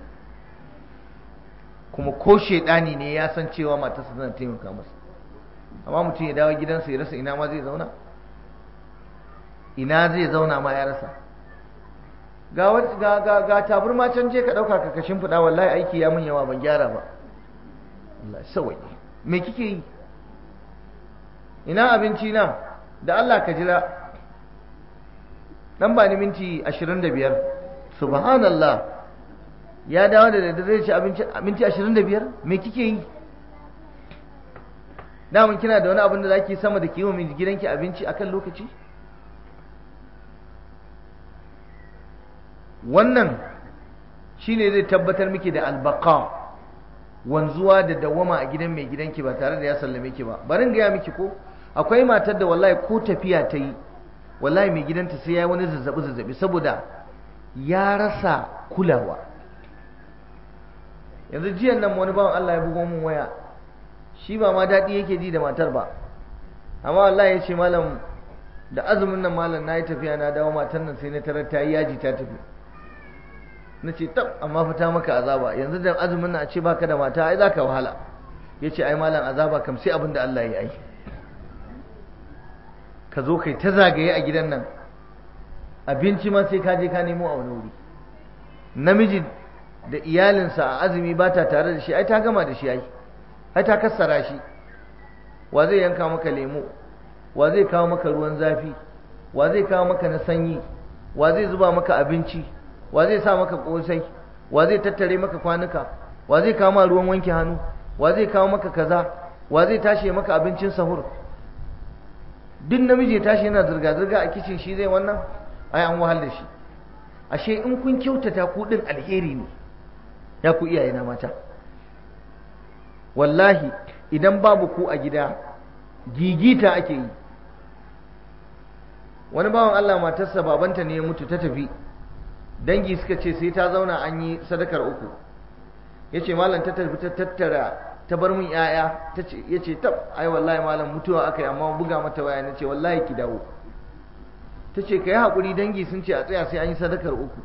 Kuma ko shedani ne ya san cewa matarsa tana taimaka masa. Amma mutum ya dawo gidansa ya rasa ina ma zai zauna, ina zai zauna ma ya rasa. Ga ga ga, ga taburma can je ka dauka ka kashin fida, wallahi aiki ya mun yawa ban gyara ba. Allah sawai, me kike yi? Ina abinci na? Da Allah ka jira dan ba ni minti ashirin da biyar. Subhanallah, ya dawo da daddare ci abinci minti ashirin da biyar. Me kike yi? Damun kina da wani abin da zaki sama da kiwo mai gidanki abinci akan lokaci? Wannan shine zai tabbatar miki da albaqa, wanzuwa da dawama a gidan mai gidanki ba tare da ya sallame ki ba. Barin gaya miki ko akwai matar da wallahi ko tafiya ta yi, wallahi mai gidanta sai ya yi wani zazzabi zazzabi saboda ya rasa kulawa. Yanzu jiyan nan wani bawan Allah ya bugo mun waya, shi ba ma daɗi yake ji da matar ba, amma wallahi ya ce malam da azumin nan malam na yi tafiya na dawo matar nan sai na tarar ta yi yaji ta tafi. Na ce tab amma fita maka azaba, yanzu da azumin nan a ce baka da mata ai za ka wahala. Ya ce ai malam azaba kam sai abin da Allah ya yi. Ka zo kai ta zagaye a gidan nan, abinci ma sai ka je ka nemo a wani wuri. Namiji da iyalinsa a azumi ba ta tare da shi ai ta gama da shi ai ai ta kassara shi. Wa zai yanka maka lemo, wa zai kawo maka ruwan zafi, wa zai kawo maka na sanyi, wa zai zuba maka abinci, wa zai sa maka kosai, wa zai tattare maka kwanuka, wa zai kawo maka ruwan wanke hannu, wa zai kawo maka kaza, wa zai tashi maka abincin sahur. Duk namiji ya tashi yana zirga-zirga a kicin shi zai wannan ai an wahal da shi. Ashe in kun kyautata ku din alheri ne ya ku iyaye na mata. Wallahi idan babu ku a gida gigita ake yi. Wani bawan Allah matarsa babanta ne ya mutu ta tafi, dangi suka ce sai ta zauna an yi sadakar uku. Ya ce malam ta tafi ta tattara ta bar min yaya, ya ce tab ai wallahi malam mutuwa aka yi amma buga mata waya na ce wallahi ki dawo. Ta ce ka yi haƙuri dangi sun ce a tsaya sai an yi sadakar uku.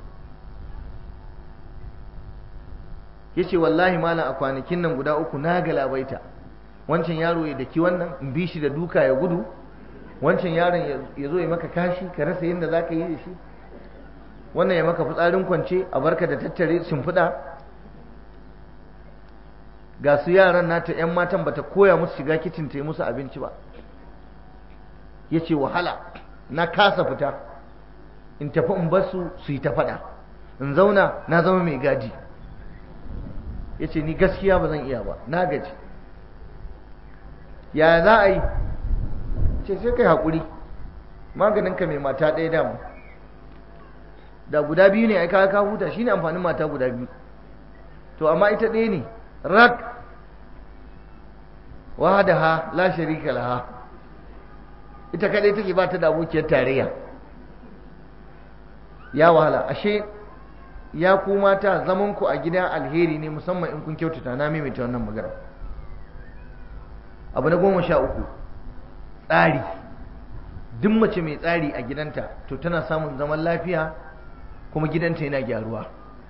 Ya ce wallahi malam a kwanakin nan guda uku na galabaita, wancan yaro ya daki wannan in bi shi da duka ya gudu, wancan yaron ya zo ya maka kashi ka rasa yadda za ka yi da shi, wannan ya maka fitsarin kwance a barka da tattare shimfiɗa. Ga su yaran nata 'yan matan bata koya musu shiga kicin ta yi musu abinci ba. Ya ce wahala na kasa fita in tafi in basu su yi ta faɗa, in zauna na zama mai gadi. Ya ce ni gaskiya ba zan iya ba, na gaji. Ya za a yi? Ce sai kai haƙuri, maganinka mai mata ɗaya dama, da guda biyu ne ai ka ka huta, shine amfanin mata guda biyu. To amma ita ɗaya ne rak, wahdaha la sharika laha, ita kadai take ba ta da abokiyar tarayya. Ya wahala. Ashe ya ku mata zaman ku a gida alheri ne, musamman in kun kyautata. Na maimaita wannan magana. Abu na goma sha uku, tsari. Duk mace mai tsari a gidanta to tana samun zaman lafiya kuma gidanta yana gyaruwa.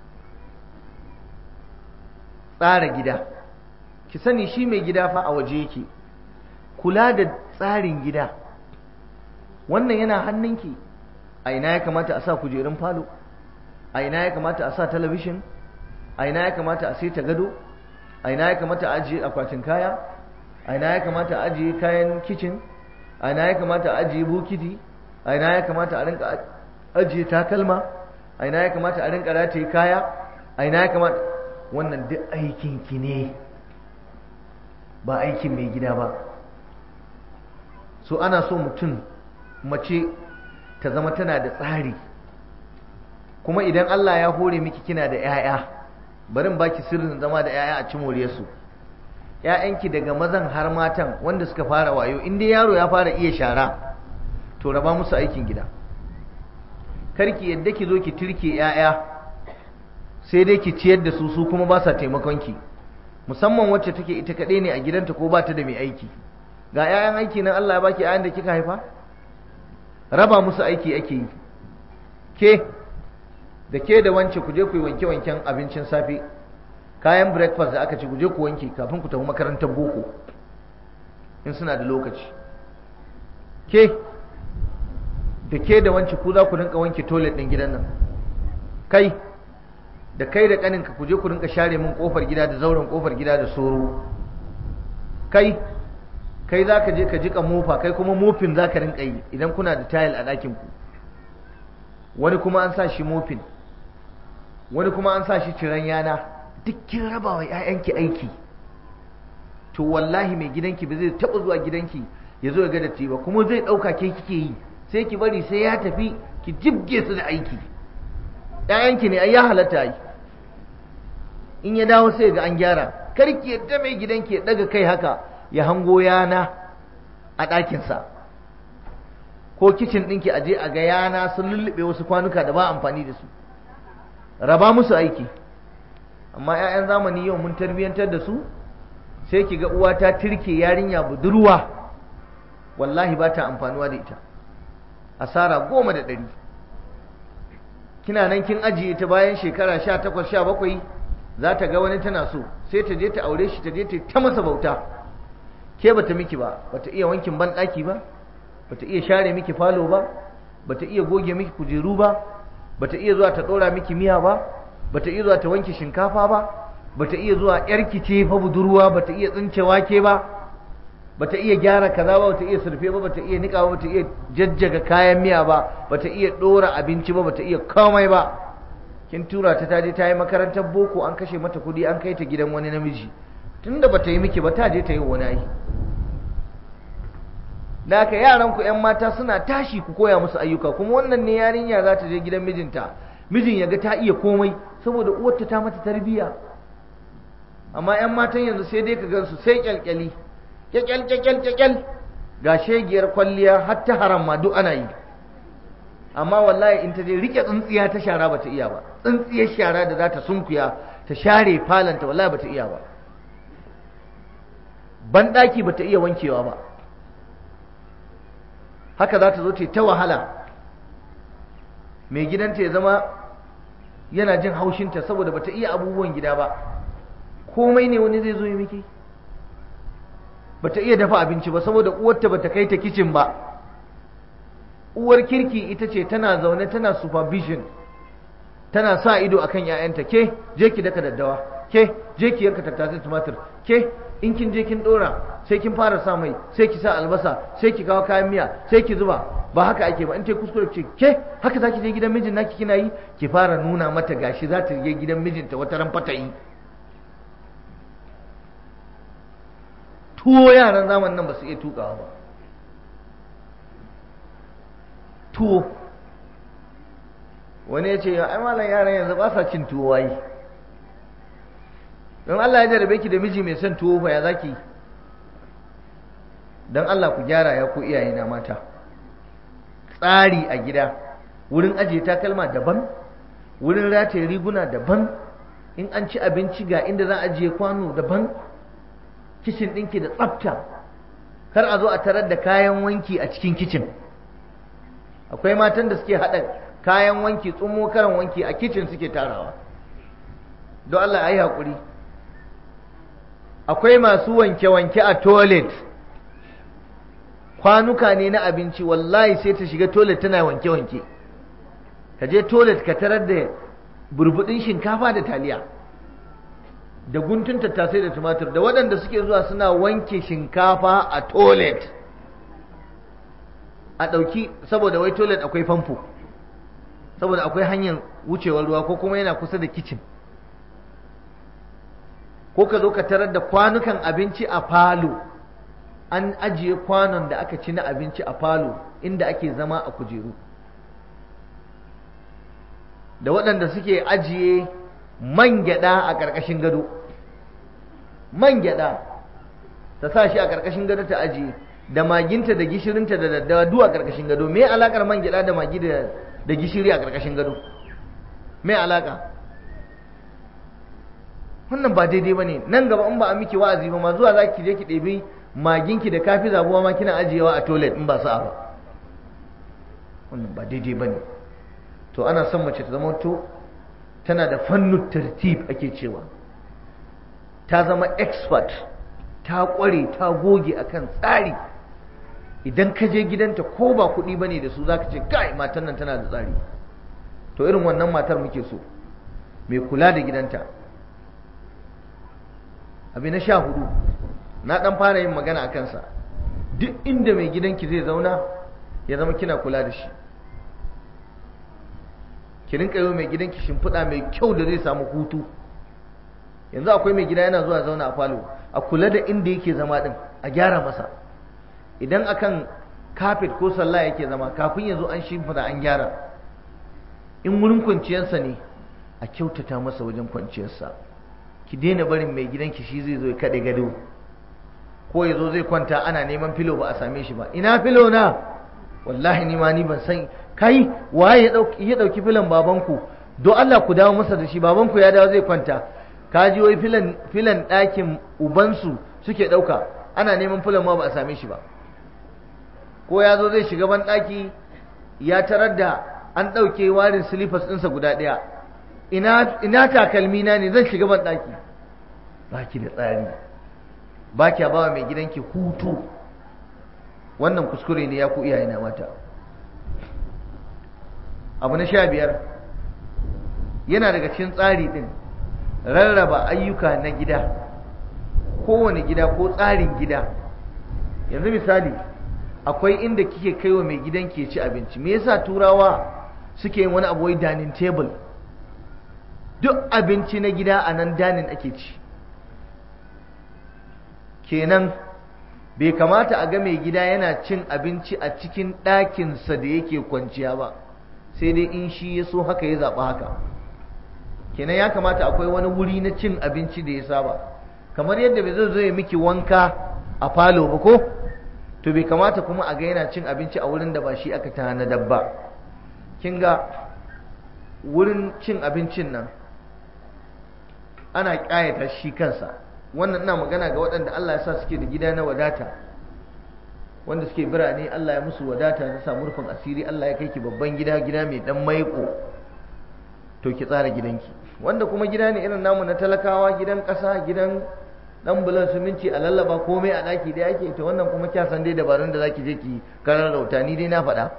Tsara gida. Ki sani shi mai gida fa a waje yake. Kula da tsarin gida wannan yana hannunki. A ina ya kamata a sa kujerun falo, a ina ya kamata a sa talabishin, a ina ya kamata a saita gado, a ina ya kamata a ajiye akwatin kaya, a ina ya kamata a ajiye kayan kicin, a ina ya kamata a ajiye bokiti, a ina ya kamata a rinka ajiye takalma, a ina ya kamata a rinka rataye kaya, a ina ya kamata. Wannan duk aikin ki ne, ba aikin mai gida ba. So ana so mutum, mace ta zama tana da tsari. Kuma idan Allah ya hore miki kina da 'ya'ya, barin baki sirrin zama da 'ya'ya a ci moriyarsu. 'Ya'yanki daga mazan har matan wanda suka fara wayo, in dai yaro ya fara iya shara to raba musu aikin gida. Karki yadda ki zo ki turke 'ya'ya sai dai ki ciyar da su, su kuma ba sa taimakon ki, musamman wacce take ita kaɗai ne a gidanta ko ba ta da mai aiki. Ga 'ya'yan aiki nan Allah ya baki 'ya'yan da kika haifa, raba musu aiki ake yi. Ke da ke da wance ku je ku yi wanke-wanken abincin safe, kayan breakfast da aka ci ku je ku wanke kafin ku tafi makarantar boko in suna da lokaci. Ke da ke da wance ku za ku rinka wanke toilet ɗin gidan nan. Kai da kai da kaninka ku je ku rinka share min kofar gida da zauren kofar gida da soro. Kai kai za ka je ka jika mofa, kai kuma mofin za ka rinka yi idan kuna da tile a ɗakin ku. Wani kuma an sa shi mofin, wani kuma an sa shi ciran yana. Duk kin raba wa 'ya'yanki aiki. To wallahi mai gidanki ba zai taɓa zuwa gidanki ya zo ya ga datti ba, kuma zai ɗauka ke kike yi, sai ki bari sai ya tafi ki jibge su da aiki. 'Ya'yanki ne ai ya halatta yi. In ya dawo sai ga an gyara. Kar ki yadda mai gidanki ya daga kai haka ya hango yana a ɗakinsa, ko kicin ɗinki aje a ga yana sun lullube wasu kwanuka da ba amfani da su. Raba musu aiki. Amma 'ya'yan zamani yau mun tarbiyyantar da su sai ki ga uwa ta tirke yarinya budurwa wallahi ba ta amfanuwa da ita, asara goma da ɗari. Kina nan kin ajiye ta bayan shekara sha takwas sha bakwai za ta ga wani tana so, sai ta je ta aure shi, ta je ta ta masa bauta. Ke bata miki ba, bata iya wankin banɗaki ba, bata iya share miki falo ba, bata iya goge miki kujeru ba, bata iya zuwa ta ɗora miki miya ba, bata iya zuwa ta wanke shinkafa ba, bata iya zuwa yarki ce fa budurwa bata iya tsince wake ba, bata iya gyara kaza ba, bata iya surfe ba, bata iya nika ba, bata iya jajjaga kayan miya ba, bata iya ɗora abinci ba, bata iya komai ba. Kin tura ta taje ta yi makarantar boko, an kashe mata kuɗi, an kai ta gidan wani namiji. Tunda bata yi miki ba, ta je ta yi wani ai. Da haka yaran ku ƴan mata suna tashi ku koya musu ayyuka, kuma wannan ne yarinya za ta je gidan mijinta, mijin ya ga ta iya komai saboda uwarta ta mata tarbiyya. Amma ƴan matan yanzu sai dai ka gansu sai kyalkyali, kyalkyal kyalkyal kyalkyal, ga shegiyar kwalliya har ta haram ma duk ana yi. Amma wallahi in ta je rike tsintsiya ta shara bata iya ba, tsintsiyar shara da za ta sunkuya ta share falanta wallahi bata iya ba, banɗaki bata iya wankewa ba. Haka za ta zo ta ta wahala, mai gidanta ya zama yana jin haushinta saboda bata iya abubuwan gida ba. Komai ne wani zai zo yi miki, bata iya dafa abinci ba saboda uwarta bata kai ta kicin ba. Uwar kirki ita ce tana zaune tana supervision, tana sa ido akan 'ya'yanta. Ke je ki daka daddawa, ke je ki yanka tattasai tumatir, ke in kin je kin dora sai kin fara sa mai, sai ki sa albasa, sai ki kawo kayan miya, sai ki zuba. Ba haka ake ba. In ta kuskure ce ke haka zaki je gidan mijin naki kina yi, ki fara nuna mata gashi za ta je gidan mijinta wata ran fata yi. Tuwo yaran zamanin nan ba su iya tukawa ba. Tuwo wani ya ce ai malam yaran yanzu ba sa cin tuwo wayi. Don Allah ya jarabe ki da miji mai son tuwo fa ya zaki? Don Allah ku gyara ya ku iyaye na mata. Tsari a gida, wurin ajiye takalma daban, wurin rataye riguna daban, in an ci abinci ga inda za a ajiye kwano daban, kicin ɗinki da tsafta, kar a zo a tarar da kayan wanki a cikin kicin. Akwai matan da suke haɗa kayan wanki, tsummo karan wanki a kicin suke tarawa. Don Allah a yi haƙuri. Akwai masu wanke-wanke a toilet, kwanuka ne na abinci, wallahi sai ta shiga toilet tana wanke-wanke. Ka je toilet ka tarar da burbuɗin shinkafa da taliya, da guntun tattasai da tumatur, da waɗanda suke zuwa suna wanke shinkafa a toilet. A ɗauki, saboda wai toilet akwai famfo, saboda akwai hanyar wucewar ruwa, ko kuma yana kusa da kicin. Ko ka zo ka tarar da kwanukan abinci a falo, an ajiye kwanon da aka ci na abinci a falo inda ake zama a kujeru. Da waɗanda suke ajiye man gyaɗa a ƙarƙashin gado, man gyaɗa ta sa shi a ƙarƙashin gado ta ajiye, da maginta da gishirinta da daddawa duk a ƙarƙashin gado. Me alaƙar man gyaɗa da magi da gishiri a ƙarƙashin gado? Me alaƙa? Wannan ba daidai ba ne. Nan gaba in ba a miki wa'azi ba ma, zuwa za ki je ki ɗebi maginki da kafi zabuwa ma kina ajiyewa a toilet in ba sa'a ba. Wannan ba daidai ba ne. To ana son mace ta zama to tana da fannu tartib ake cewa, ta zama expert, ta ƙware, ta goge akan tsari. Idan ka je gidanta ko ba kuɗi ba ne da su, za ka ce kai matan nan tana da tsari. To irin wannan matar muke so, mai kula da gidanta. Abi na sha hudu, na ɗan fara yin magana a kansa. Duk inda mai gidanki zai zauna ya zama kina kula da shi. Ki rinka yi mai gidanki shimfiɗa mai kyau da zai samu hutu. Yanzu akwai mai gida yana zuwa zauna a falo, a kula da inda yake zama ɗin, a gyara masa. Idan akan kafet ko sallah yake zama, kafin ya zo an shimfiɗa an gyara. In wurin kwanciyarsa ne, a kyautata masa wajen kwanciyarsa. Ki daina barin mai gidanki shi zai zo ya kaɗe gado, ko ya zo zai kwanta ana neman filo ba a same shi ba. Ina filo na? Wallahi ni ma ni ban san. Kai waye ya dauki ya dauki filan babanku? Do Allah ku dawo masa da shi, babanku ya dawo zai kwanta. Ka ji wai filan filan ɗakin ubansu suke ɗauka, ana neman fulan ma ba a same shi ba. Ko ya zo zai shiga ban ɗaki ya tarar da an ɗauke warin silifas ɗinsa guda ɗaya, ina, ina takalmi na ne zan shiga ban ɗaki. Ba ki da tsari, ba kya ba wa mai gidanki hutu. Wannan kuskure ne ya ku iyayena mata. Abu na sha biyar, yana daga cikin tsari ɗin rarraba ayyuka na gida, kowane gida ko tsarin gida. Yanzu misali, akwai inda kike kai wa mai gidan ke ci abinci. Me yasa turawa suke yin wani abu wai dining table? Duk abinci na gida a nan danin ake ci. Kenan bai kamata a ga mai gida yana cin abinci a cikin ɗakinsa da yake kwanciya ba, sai dai in shi ya so haka ya zaɓa haka. Kenan ya kamata akwai wani wuri na cin abinci da ya saba, kamar yadda bai zai zo ya miki wanka a falo ba ko, to bai kamata kuma a ga yana cin abinci a wurin da ba shi aka tanadar ba. Kin ga wurin cin abincin nan ana ƙayata shi kansa. Wannan ina magana ga waɗanda Allah ya sa suke da gida na wadata, wanda suke birane Allah ya musu wadata na samu rufin asiri, Allah ya kai ki babban gida, gida mai dan maiko, to ki tsara gidanki. Wanda kuma gida ne irin namu na talakawa, gidan ƙasa, gidan dan bulan siminti a lallaba komai a ɗaki da yake, to wannan kuma kya san dai dabarun da zaki je ki karar rauta. Ni dai na faɗa.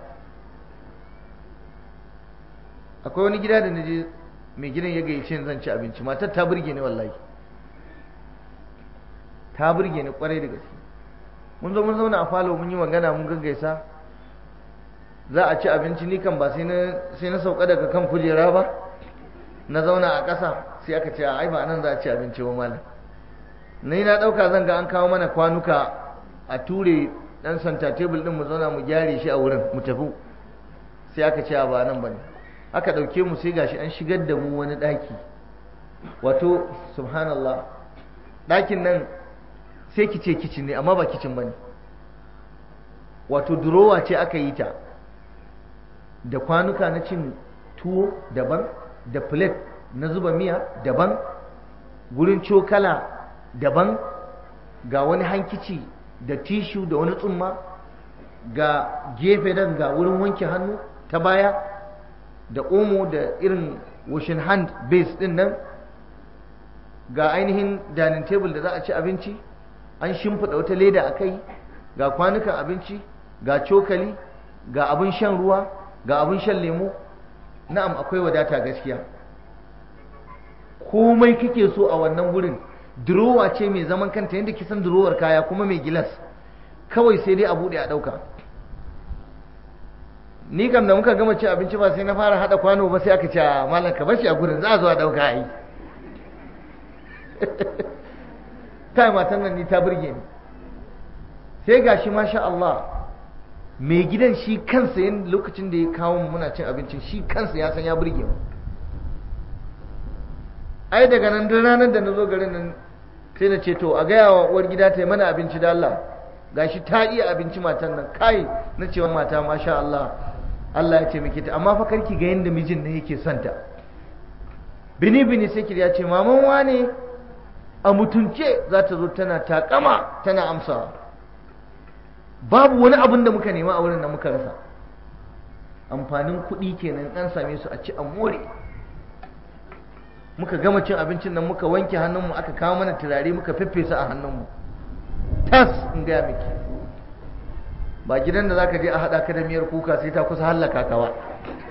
Akwai wani gida da naje mai gidan ya gayyace ni zan ci abinci, matar ta burge ni wallahi, ta burge ni kwarai da gaske. Mun zo mun zauna a falo mun yi magana mun gaggaisa, za a ci abinci. Ni kan ba sai na sai na sauka daga kan kujera ba, na zauna a ƙasa. Sai aka ce ai ba nan za a ci abinci ba malam. Ni na ɗauka zan ga an kawo mana kwanuka a ture ɗan santa tebul ɗin mu zauna mu gyare shi a wurin mu tafi. Sai aka ce ba nan ba ne. Aka ɗauke mu sai gashi an shigar da mu wani ɗaki. Wato subhanallah, ɗakin nan sai ki ce kicin ne amma ba kicin ba ne. Wato durowa ce aka yi ta da kwanuka na cin tuwo daban, da plate na zuba miya daban, gurin cokala daban, ga wani hankici da tishu da wani tsumma, ga gefe nan ga wurin wanke hannu ta baya, da omo da irin washing hand base din nan, ga ainihin dining table da za a ci abinci, an shimfiɗa wata leda a kai, ga kwanukan abinci, ga cokali, ga abin shan ruwa, ga abin shan lemo. Na'am, akwai wadata gaskiya, komai kake so a wannan wurin. Durowa ce mai zaman kanta yadda kisan durowar kaya, kuma mai gilas, kawai sai dai a buɗe a ɗauka. Ni kam da muka gama ci abinci ba sai na fara haɗa kwano ba, sai aka ce malam ka bashi a gurin, za a zo a ɗauka a yi. Kai matan nan ni ta burge ni. Sai gashi masha Allah, mai gidan shi kansa yin lokacin da ya kawo mu muna cin abincin, shi kansa ya san ya burge mu. Ai daga nan duk ranar da na zo garin nan sai na ce to a gaya wa uwar gida ta yi mana abinci da Allah. Gashi ta iya abinci matan nan, kai na ce wa mata masha Allah, Allah ya ce miki ta, amma fa karki ga yanda mijin nan yake son ta. Bini bini sai ki ya ce maman wane a mutunce za ta zo tana takama tana amsawa. Babu wani abin da muka nema a wurin da muka rasa. Amfanin kuɗi kenan, an same su a ci a more. Muka gama cin abincin nan muka wanke hannunmu, aka kawo mana turare muka feffesa a hannunmu. Tas in gaya miki, ba gidan da zaka je a haɗa ka da miyar kuka sai ta kusa hallaka ka ba.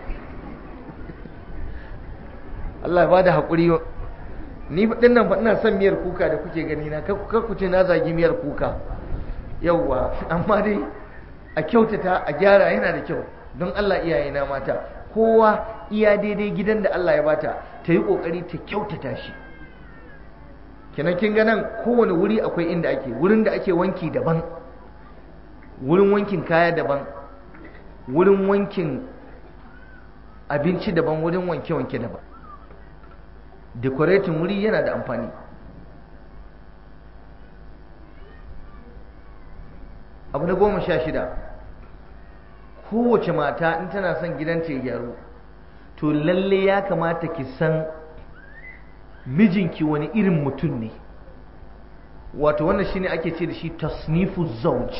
Allah ya bada haƙuri. Ni din nan ina son miyar kuka da kuke gani na, kar ku ce na zagi miyar kuka. Yawwa, amma dai a kyautata a gyara yana da kyau. Don Allah iyayena mata, kowa iya daidai gidan da Allah ya bata ta yi kokari ta kyautata shi. Kenan kin ga nan kowane wuri akwai inda ake, wurin da ake wanki daban, wurin wankin kaya daban, wurin wankin abinci daban, wurin wanke-wanke daban. Decorating wuri yana da amfani. Abu na goma sha shida, kowace mata in tana son gidanta ya gyaru, to lalle ya kamata ki san mijinki wani irin mutum ne. wato wannan shine ake ce da shi tasnifu zawj.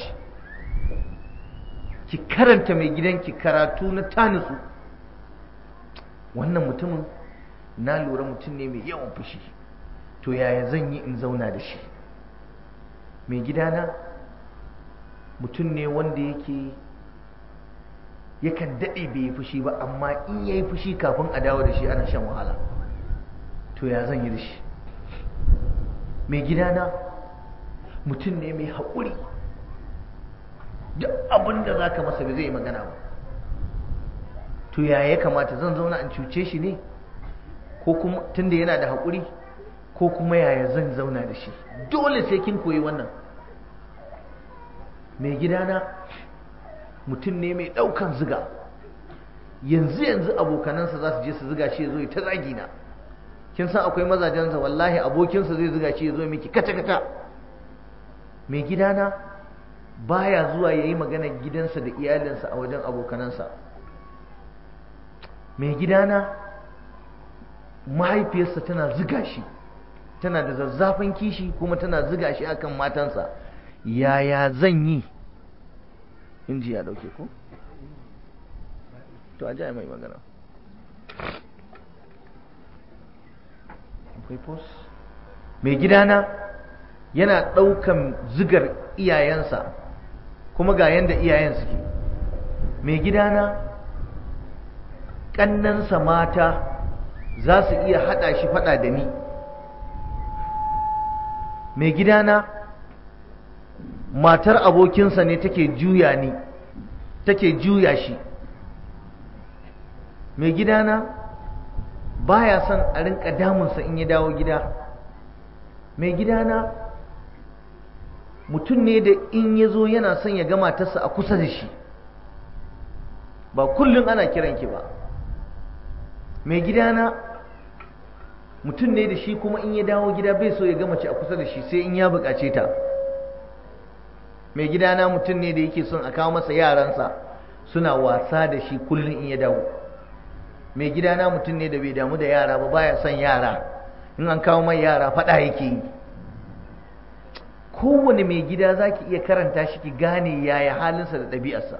Ki karanta mai gidanki karatu na tanisu. Wannan mutumin na lura mutum ne mai yawan fushi, to yaya zan yi in zauna da shi? Mai gidana mutum ne wanda yake yakan daɗe bai yi fushi ba, amma in ya yi fushi kafin a dawo da shi ana shan wahala, to ya zan yi da shi? Mai gidana mutum ne mai haƙuri, duk abin da za ka masa bai zai yi magana ba, to ya ya kamata, zan zauna in cuce shi ne, ko kuma tunda yana da haƙuri, ko kuma yaya zan zauna da shi? Dole sai kin koyi wannan. Mai gidana mutum ne mai ɗaukan ziga, yanzu yanzu abokanansa za su je su ziga shi ya zo ta zagi na. Kin san akwai mazajensa wallahi abokinsa zai ziga shi ya zo miki kata kata. Mai gidana baya zuwa yayi magana gidansa da iyalinsa a wajen abokanansa. Mai gidana mahaifiyarsa tana ziga shi, tana da zazzafin kishi kuma tana ziga shi akan matansa. Yaya zan yi? Inji ya dauke ko? To aje mai magana. Akwai pos? Mai gidana yana daukan zigar iyayensa, kuma ga yanda iyayen suke. Mai gidana kannansa mata za su iya hada shi fada da ni. Mai gidana matar abokinsa ne take juya ni, take juya shi. Mai gidana baya son a rinka damunsa in ya dawo gida. Mai gidana mutum ne da in ya zo yana son ya ga matarsa a kusa da shi, ba kullum ana kiranki ba. Mai gidana mutum ne da shi kuma in ya dawo gida bai so ya ga mace a kusa da shi sai in ya buƙace ta. Mai gidana mutum ne da yake son a kawo masa yaransa suna wasa da shi kullum in ya dawo. Mai gidana mutum ne da bai damu da yara ba, baya son yara, in an kawo mai yara faɗa yake yi. Kowane mai gida za ki iya karanta shi ki gane yaya halinsa da ɗabi'arsa.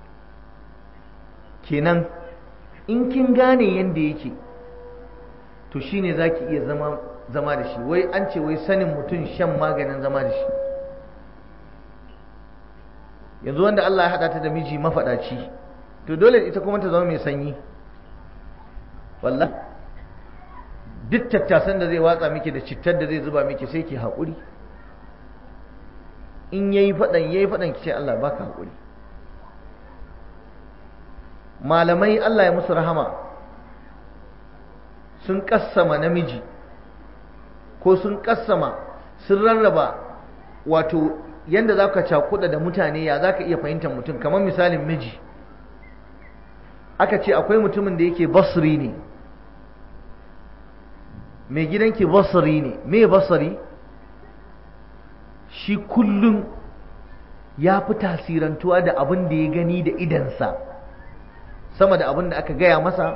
Kenan in kin gane yadda yake, to shine za ki iya zama, zama da shi. Wai an ce wai sanin mutum shan maganin zama da shi. Yanzu wanda Allah ya haɗa ta da miji mafaɗaci, to dole ita kuma ta zama mai sanyi. Wallah duk tattasan da zai watsa miki da cittar da zai zuba miki sai ki haƙuri. In yayi faɗan yayi faɗan ki ce Allah baka haƙuri. Malamai Allah ya musu rahama sun kassama namiji, ko sun kassama sun rarraba wato yanda za ka cakuɗa da mutane, ya za ka iya fahimtar mutum. Kamar misalin miji, aka ce akwai mutumin da yake basri ne, mai gidanki basri ne. Me basri? Shi kullum ya fi tasirantuwa da abin da ya gani da idansa sama da abin da aka gaya masa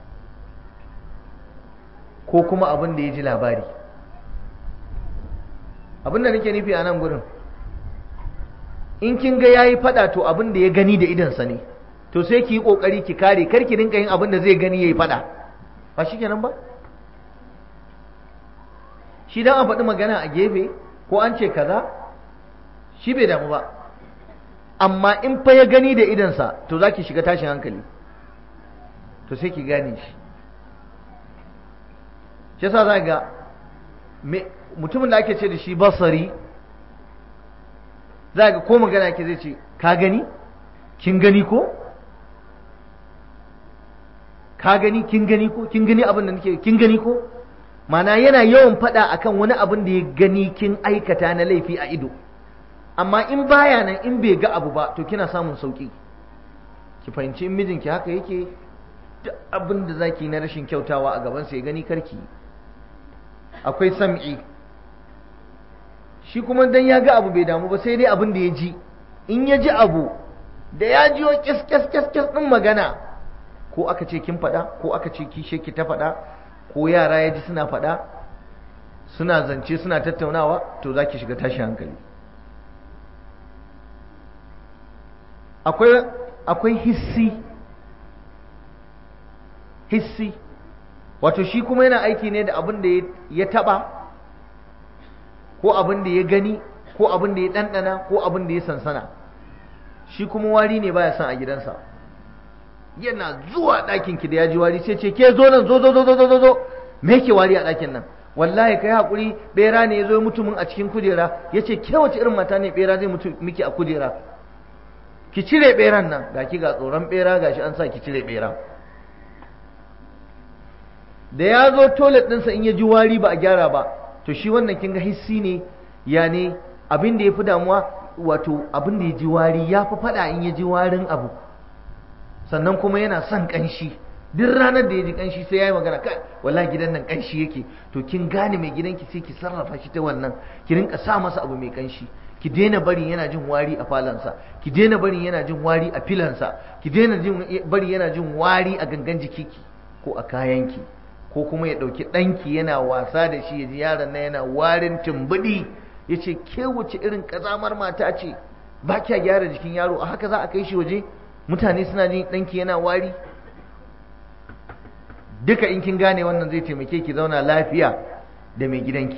ko kuma abin da ya ji labari. Abin da nake nufi a nan gurin, in kin ga yayi fada to abin da ya gani da idansa ne, to sai ki yi kokari ki kare, kar ki rinka yin abin da zai gani yayi fada. Ba shikenan ba? Shi dan a faɗi magana a gefe ko an ce kaza shi bai damu ba, amma in fa ya gani da idansa to zaki shiga tashin hankali, to sai ki gane shi. Shi yasa za ga mutumin da ake ce da shi basari, za ga ko magana ke zai ce ka gani, kin gani ko, ka gani, kin gani ko, kin gani abin da nake, kin gani ko. Mana yana yawan faɗa akan wani abin da ya gani kin aikata na laifi a ido. Amma in baya nan, in bai ga abu ba, to kina samun sauki. Ki fahimci in mijinki haka yake, duk abin da zaki na rashin kyautawa a gaban sa ya gani karki. Akwai sam'i, shi kuma dan ya ga abu bai damu ba, sai dai abin da ya ji. In ya ji abu da ya jiyo kis kis kis kis din magana, ko aka ce kin faɗa, ko aka ce kishe ki ta faɗa, ko yara ya ji suna faɗa, suna zance suna tattaunawa, to za ki shiga tashi hankali. akwai akwai hissi hissi wato shi kuma yana aiki ne da abin da ya taba ko abin da ya gani ko abin da ya ɗanɗana ko abin da ya sansana. Shi kuma wari ne baya son a gidansa. Yana zuwa ɗakin ki da ya ji wari sai ce ke zo nan, zo zo zo zo zo zo me yake wari a ɗakin nan? Wallahi kai hakuri, bera ne ya zo mutumin a cikin kujera. Ya ce ke wace irin mata ne bera zai mutu miki a kujera? Ki cire beran nan, ga ki ga tsoron bera, gashi an sa ki cire bera. Da ya zo toilet ɗinsa in ya ji wari ba a gyara ba, to shi wannan kin ga hissi ne, ya ne abin da ya fi damuwa, wato abin da ya ji wari ya fi faɗa in ya ji warin abu. Sannan kuma yana son ƙanshi, duk ranar da ya ji ƙanshi sai ya yi magana, kai wallahi gidan nan ƙanshi yake. To kin gane mai gidanki sai ki sarrafa shi ta wannan, ki rinka sa masa abu mai ƙanshi. Ki daina bari yana jin wari a falansa, ki daina bari yana jin wari a filansa, ki daina bari yana jin wari a gangan jikiki ko a kayanki. Ko kuma ya ɗauki ɗanki yana wasa da shi, ya ji yaron na yana warin tumbuɗi, ya ce ke wace irin ƙazamar mata ce, ba kya gyara jikin yaro, a haka za a kai shi waje mutane suna jin ɗanki yana wari. Duka in kin gane wannan zai taimake ki zauna lafiya da mai gidanki.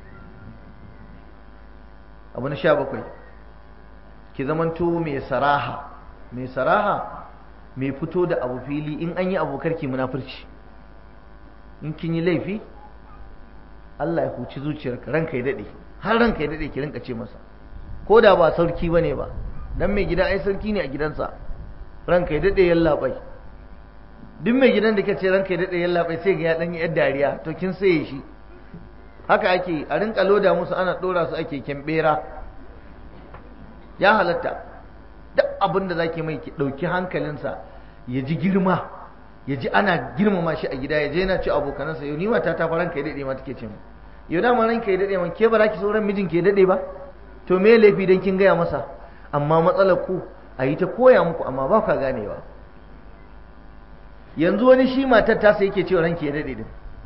Abu na sha bakwai, ki zamanto mai saraha. Mai saraha mai fito da abu fili, in an yi abokarki munafurci. In kin yi laifi, Allah ya huci zuciyarka, ranka ya daɗe, har ranka ya daɗe ki rinka ce masa, ko da ba sarki bane ba, dan mai gida ai sarki ne a gidansa. Ranka ya daɗe yallaɓai. Duk mai gidan da kace ranka ya daɗe yallaɓai sai ga ya ɗan yi yar dariya, to kin saye shi. Haka ake a rinka loda musu, ana ɗora su ake kembera. Ya halatta duk abin da zaki mai ki ɗauki hankalinsa, ya ji girma, ya ji ana girmama shi a gida, ya je yana ci abokanansa. Yau ni mata ta faran kai daɗe ma take ce mu, yau da ma ran kai daɗe man, ke ba za ki sauran mijin ke daɗe ba? To me laifi dan kin gaya masa? Amma matsalar ku a yi ta koya muku, amma ba ka ganewa. Yanzu wani shi matar ta sai yake cewa ran ke daɗe din.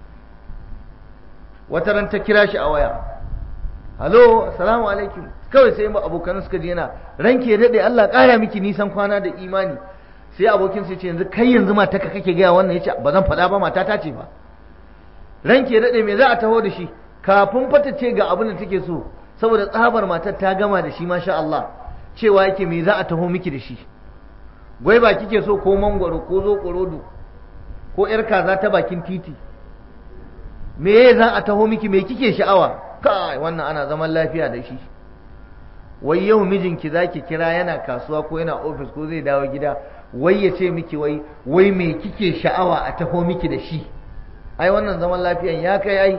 Wata ran ta kira shi a waya, halo assalamu alaikum, kawai sai abokan suka ji yana ran ke daɗe, Allah ƙara miki nisan kwana da imani. Sai abokin sai ce yanzu kai yanzu mata ka kake gaya wannan? Yace ba zan faɗa ba, mata ta ce ba. Ranke daɗe me za a taho da shi? Kafin fata ce ga abin da take so, saboda tsabar matar ta gama da shi masha Allah, cewa yake me za a taho miki da shi? Gwaiba kike so ko mangwaro ko zoƙorodo ko yar kaza ta bakin titi? Me za a taho miki, me kike sha'awa? Kai wannan ana zaman lafiya da shi. Wai yau mijinki zaki kira yana kasuwa ko yana ofis ko zai dawo gida, wai ya ce miki wai wai me kike sha'awa a taho miki da shi? Ai wannan zaman lafiyan ya kai ai.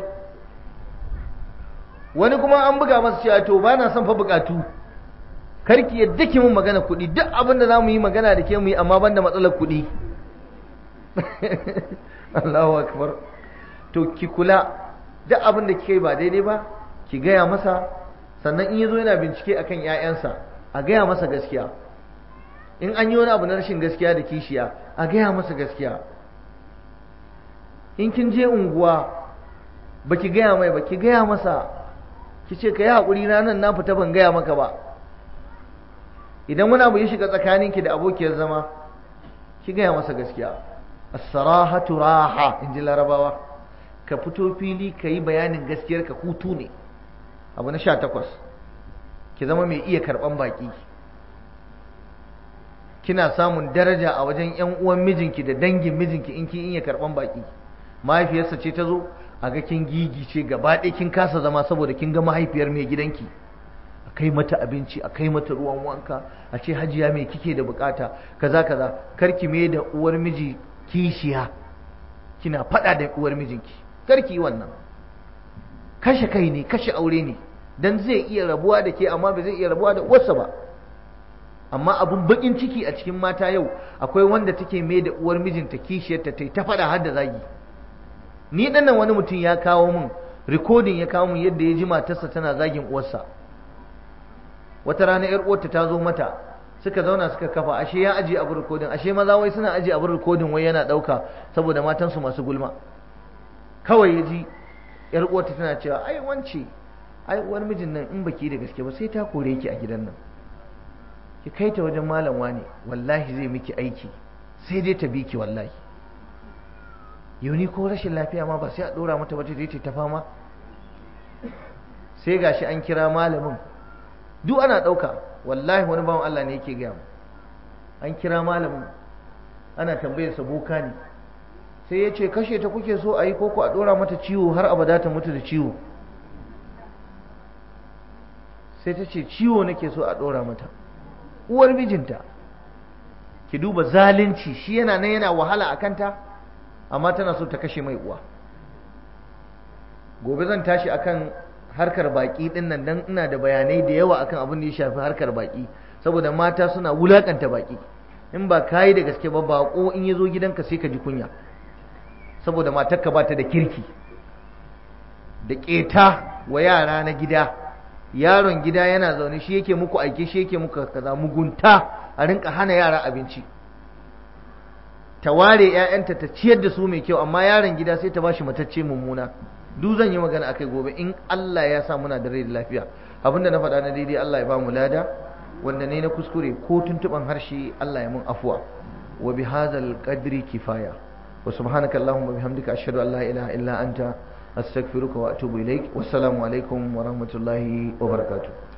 Wani kuma an buga masa cewa to ba na son fa bukatu, karki yadda ki mun magana kuɗi, duk abin da zamu yi magana da ke mu yi, amma banda matsalar kuɗi. Allahu akbar. To ki kula, duk abin da kike ba daidai ba ki gaya masa, sannan in yazo yana bincike akan ƴaƴansa a gaya masa gaskiya. In an yi wani abu na rashin gaskiya da kishiya a gaya masa gaskiya. In kin je unguwa ba ki gaya mai ba, ki gaya masa, ki ce ka yi haƙuri na nan na fita ban gaya maka ba. Idan wani abu ya shiga tsakaninki da abokiyar zama, ki gaya masa gaskiya. As-sarahatu raha, in ji Larabawa. Ka fito fili ka yi bayanin gaskiyar ka hutu ne. Abu na sha takwas, ki zama mai iya karɓan baƙi. Kina samun daraja a wajen ƴan uwan mijinki da dangin mijinki in kin iya karɓan baƙi. Mahaifiyarsa ce ta zo, a ga kin gigice gaba ɗaya kin kasa zama saboda kin ga mahaifiyar mai gidanki. A kai mata abinci, a kai mata ruwan wanka, a ce hajiya mai kike da bukata, kaza kaza. Karki mai da uwar miji kishiya, kina faɗa da uwar mijinki. Karki yi wannan. Kashe kai ne, kashe aure ne, dan zai iya rabuwa da ke amma ba zai iya rabuwa da uwarsa ba. Amma abun bakin ciki a cikin mata yau, akwai wanda take mai da uwar mijinta kishiyarta ta ta faɗa har da zagi. Ni dan nan wani mutum ya kawo min recording, ya kawo min yadda ya ji matarsa tana zagin uwarsa. Wata rana yar uwarta ta zo mata, suka zauna suka kafa, ashe ya aje abin recording, ashe maza wai suna aje abin recording wai yana dauka saboda matansu masu gulma. Kawai ya ji yar uwarta tana cewa ai wance ai wani mijin nan in baki da gaske ba sai ta kore ki a gidan nan, ki kai ta wajen malam wani wallahi zai miki aiki sai dai ta bi ki wallahi. Yau ko rashin lafiya ma ba sai a dora mata wata dai ta fama. Sai gashi an kira malamin duk ana dauka, wallahi wani bawan Allah ne yake gaya mu, an kira malamin ana tambayar sa boka ne, sai ya ce kashe ta kuke so a yi koko a dora mata ciwo har abada ta mutu da ciwo. Sai ta ce ciwo nake so a dora mata, uwar mijinta. Ki duba zalunci, shi yana nan yana wahala a kanta amma tana so ta kashe mai uwa. Gobe zan tashi akan harkar baki din nan, dan ina da bayanai da yawa akan abin da ya shafi harkar baki, saboda mata suna wulakanta baki. In ba kayi da gaske ba, bako in ya zo gidanka sai ka ji kunya, saboda matarka ba ta da kirki, da keta wa yara na gida. Yaron gida yana zaune shi yake muku aiki, shi yake muku kaza, mugunta, a rinka hana yara abinci, ta ware 'ya'yanta ta ciyar da su mai kyau, amma yaron gida sai ta bashi matacce mummuna. Duk zan yi magana akai gobe in Allah ya sa muna da rai da lafiya. Abinda na faɗa na daidai Allah ya ba mu lada, wanda ne na kuskure ko tuntuban harshe Allah ya mun afwa. Wa bihadzal qadri kifaya, wa subhanaka allahumma bihamdika ashhadu an la ilaha illa anta astaghfiruka wa atubu ilaik. Wassalamu alaikum wa rahmatullahi wa barakatuh.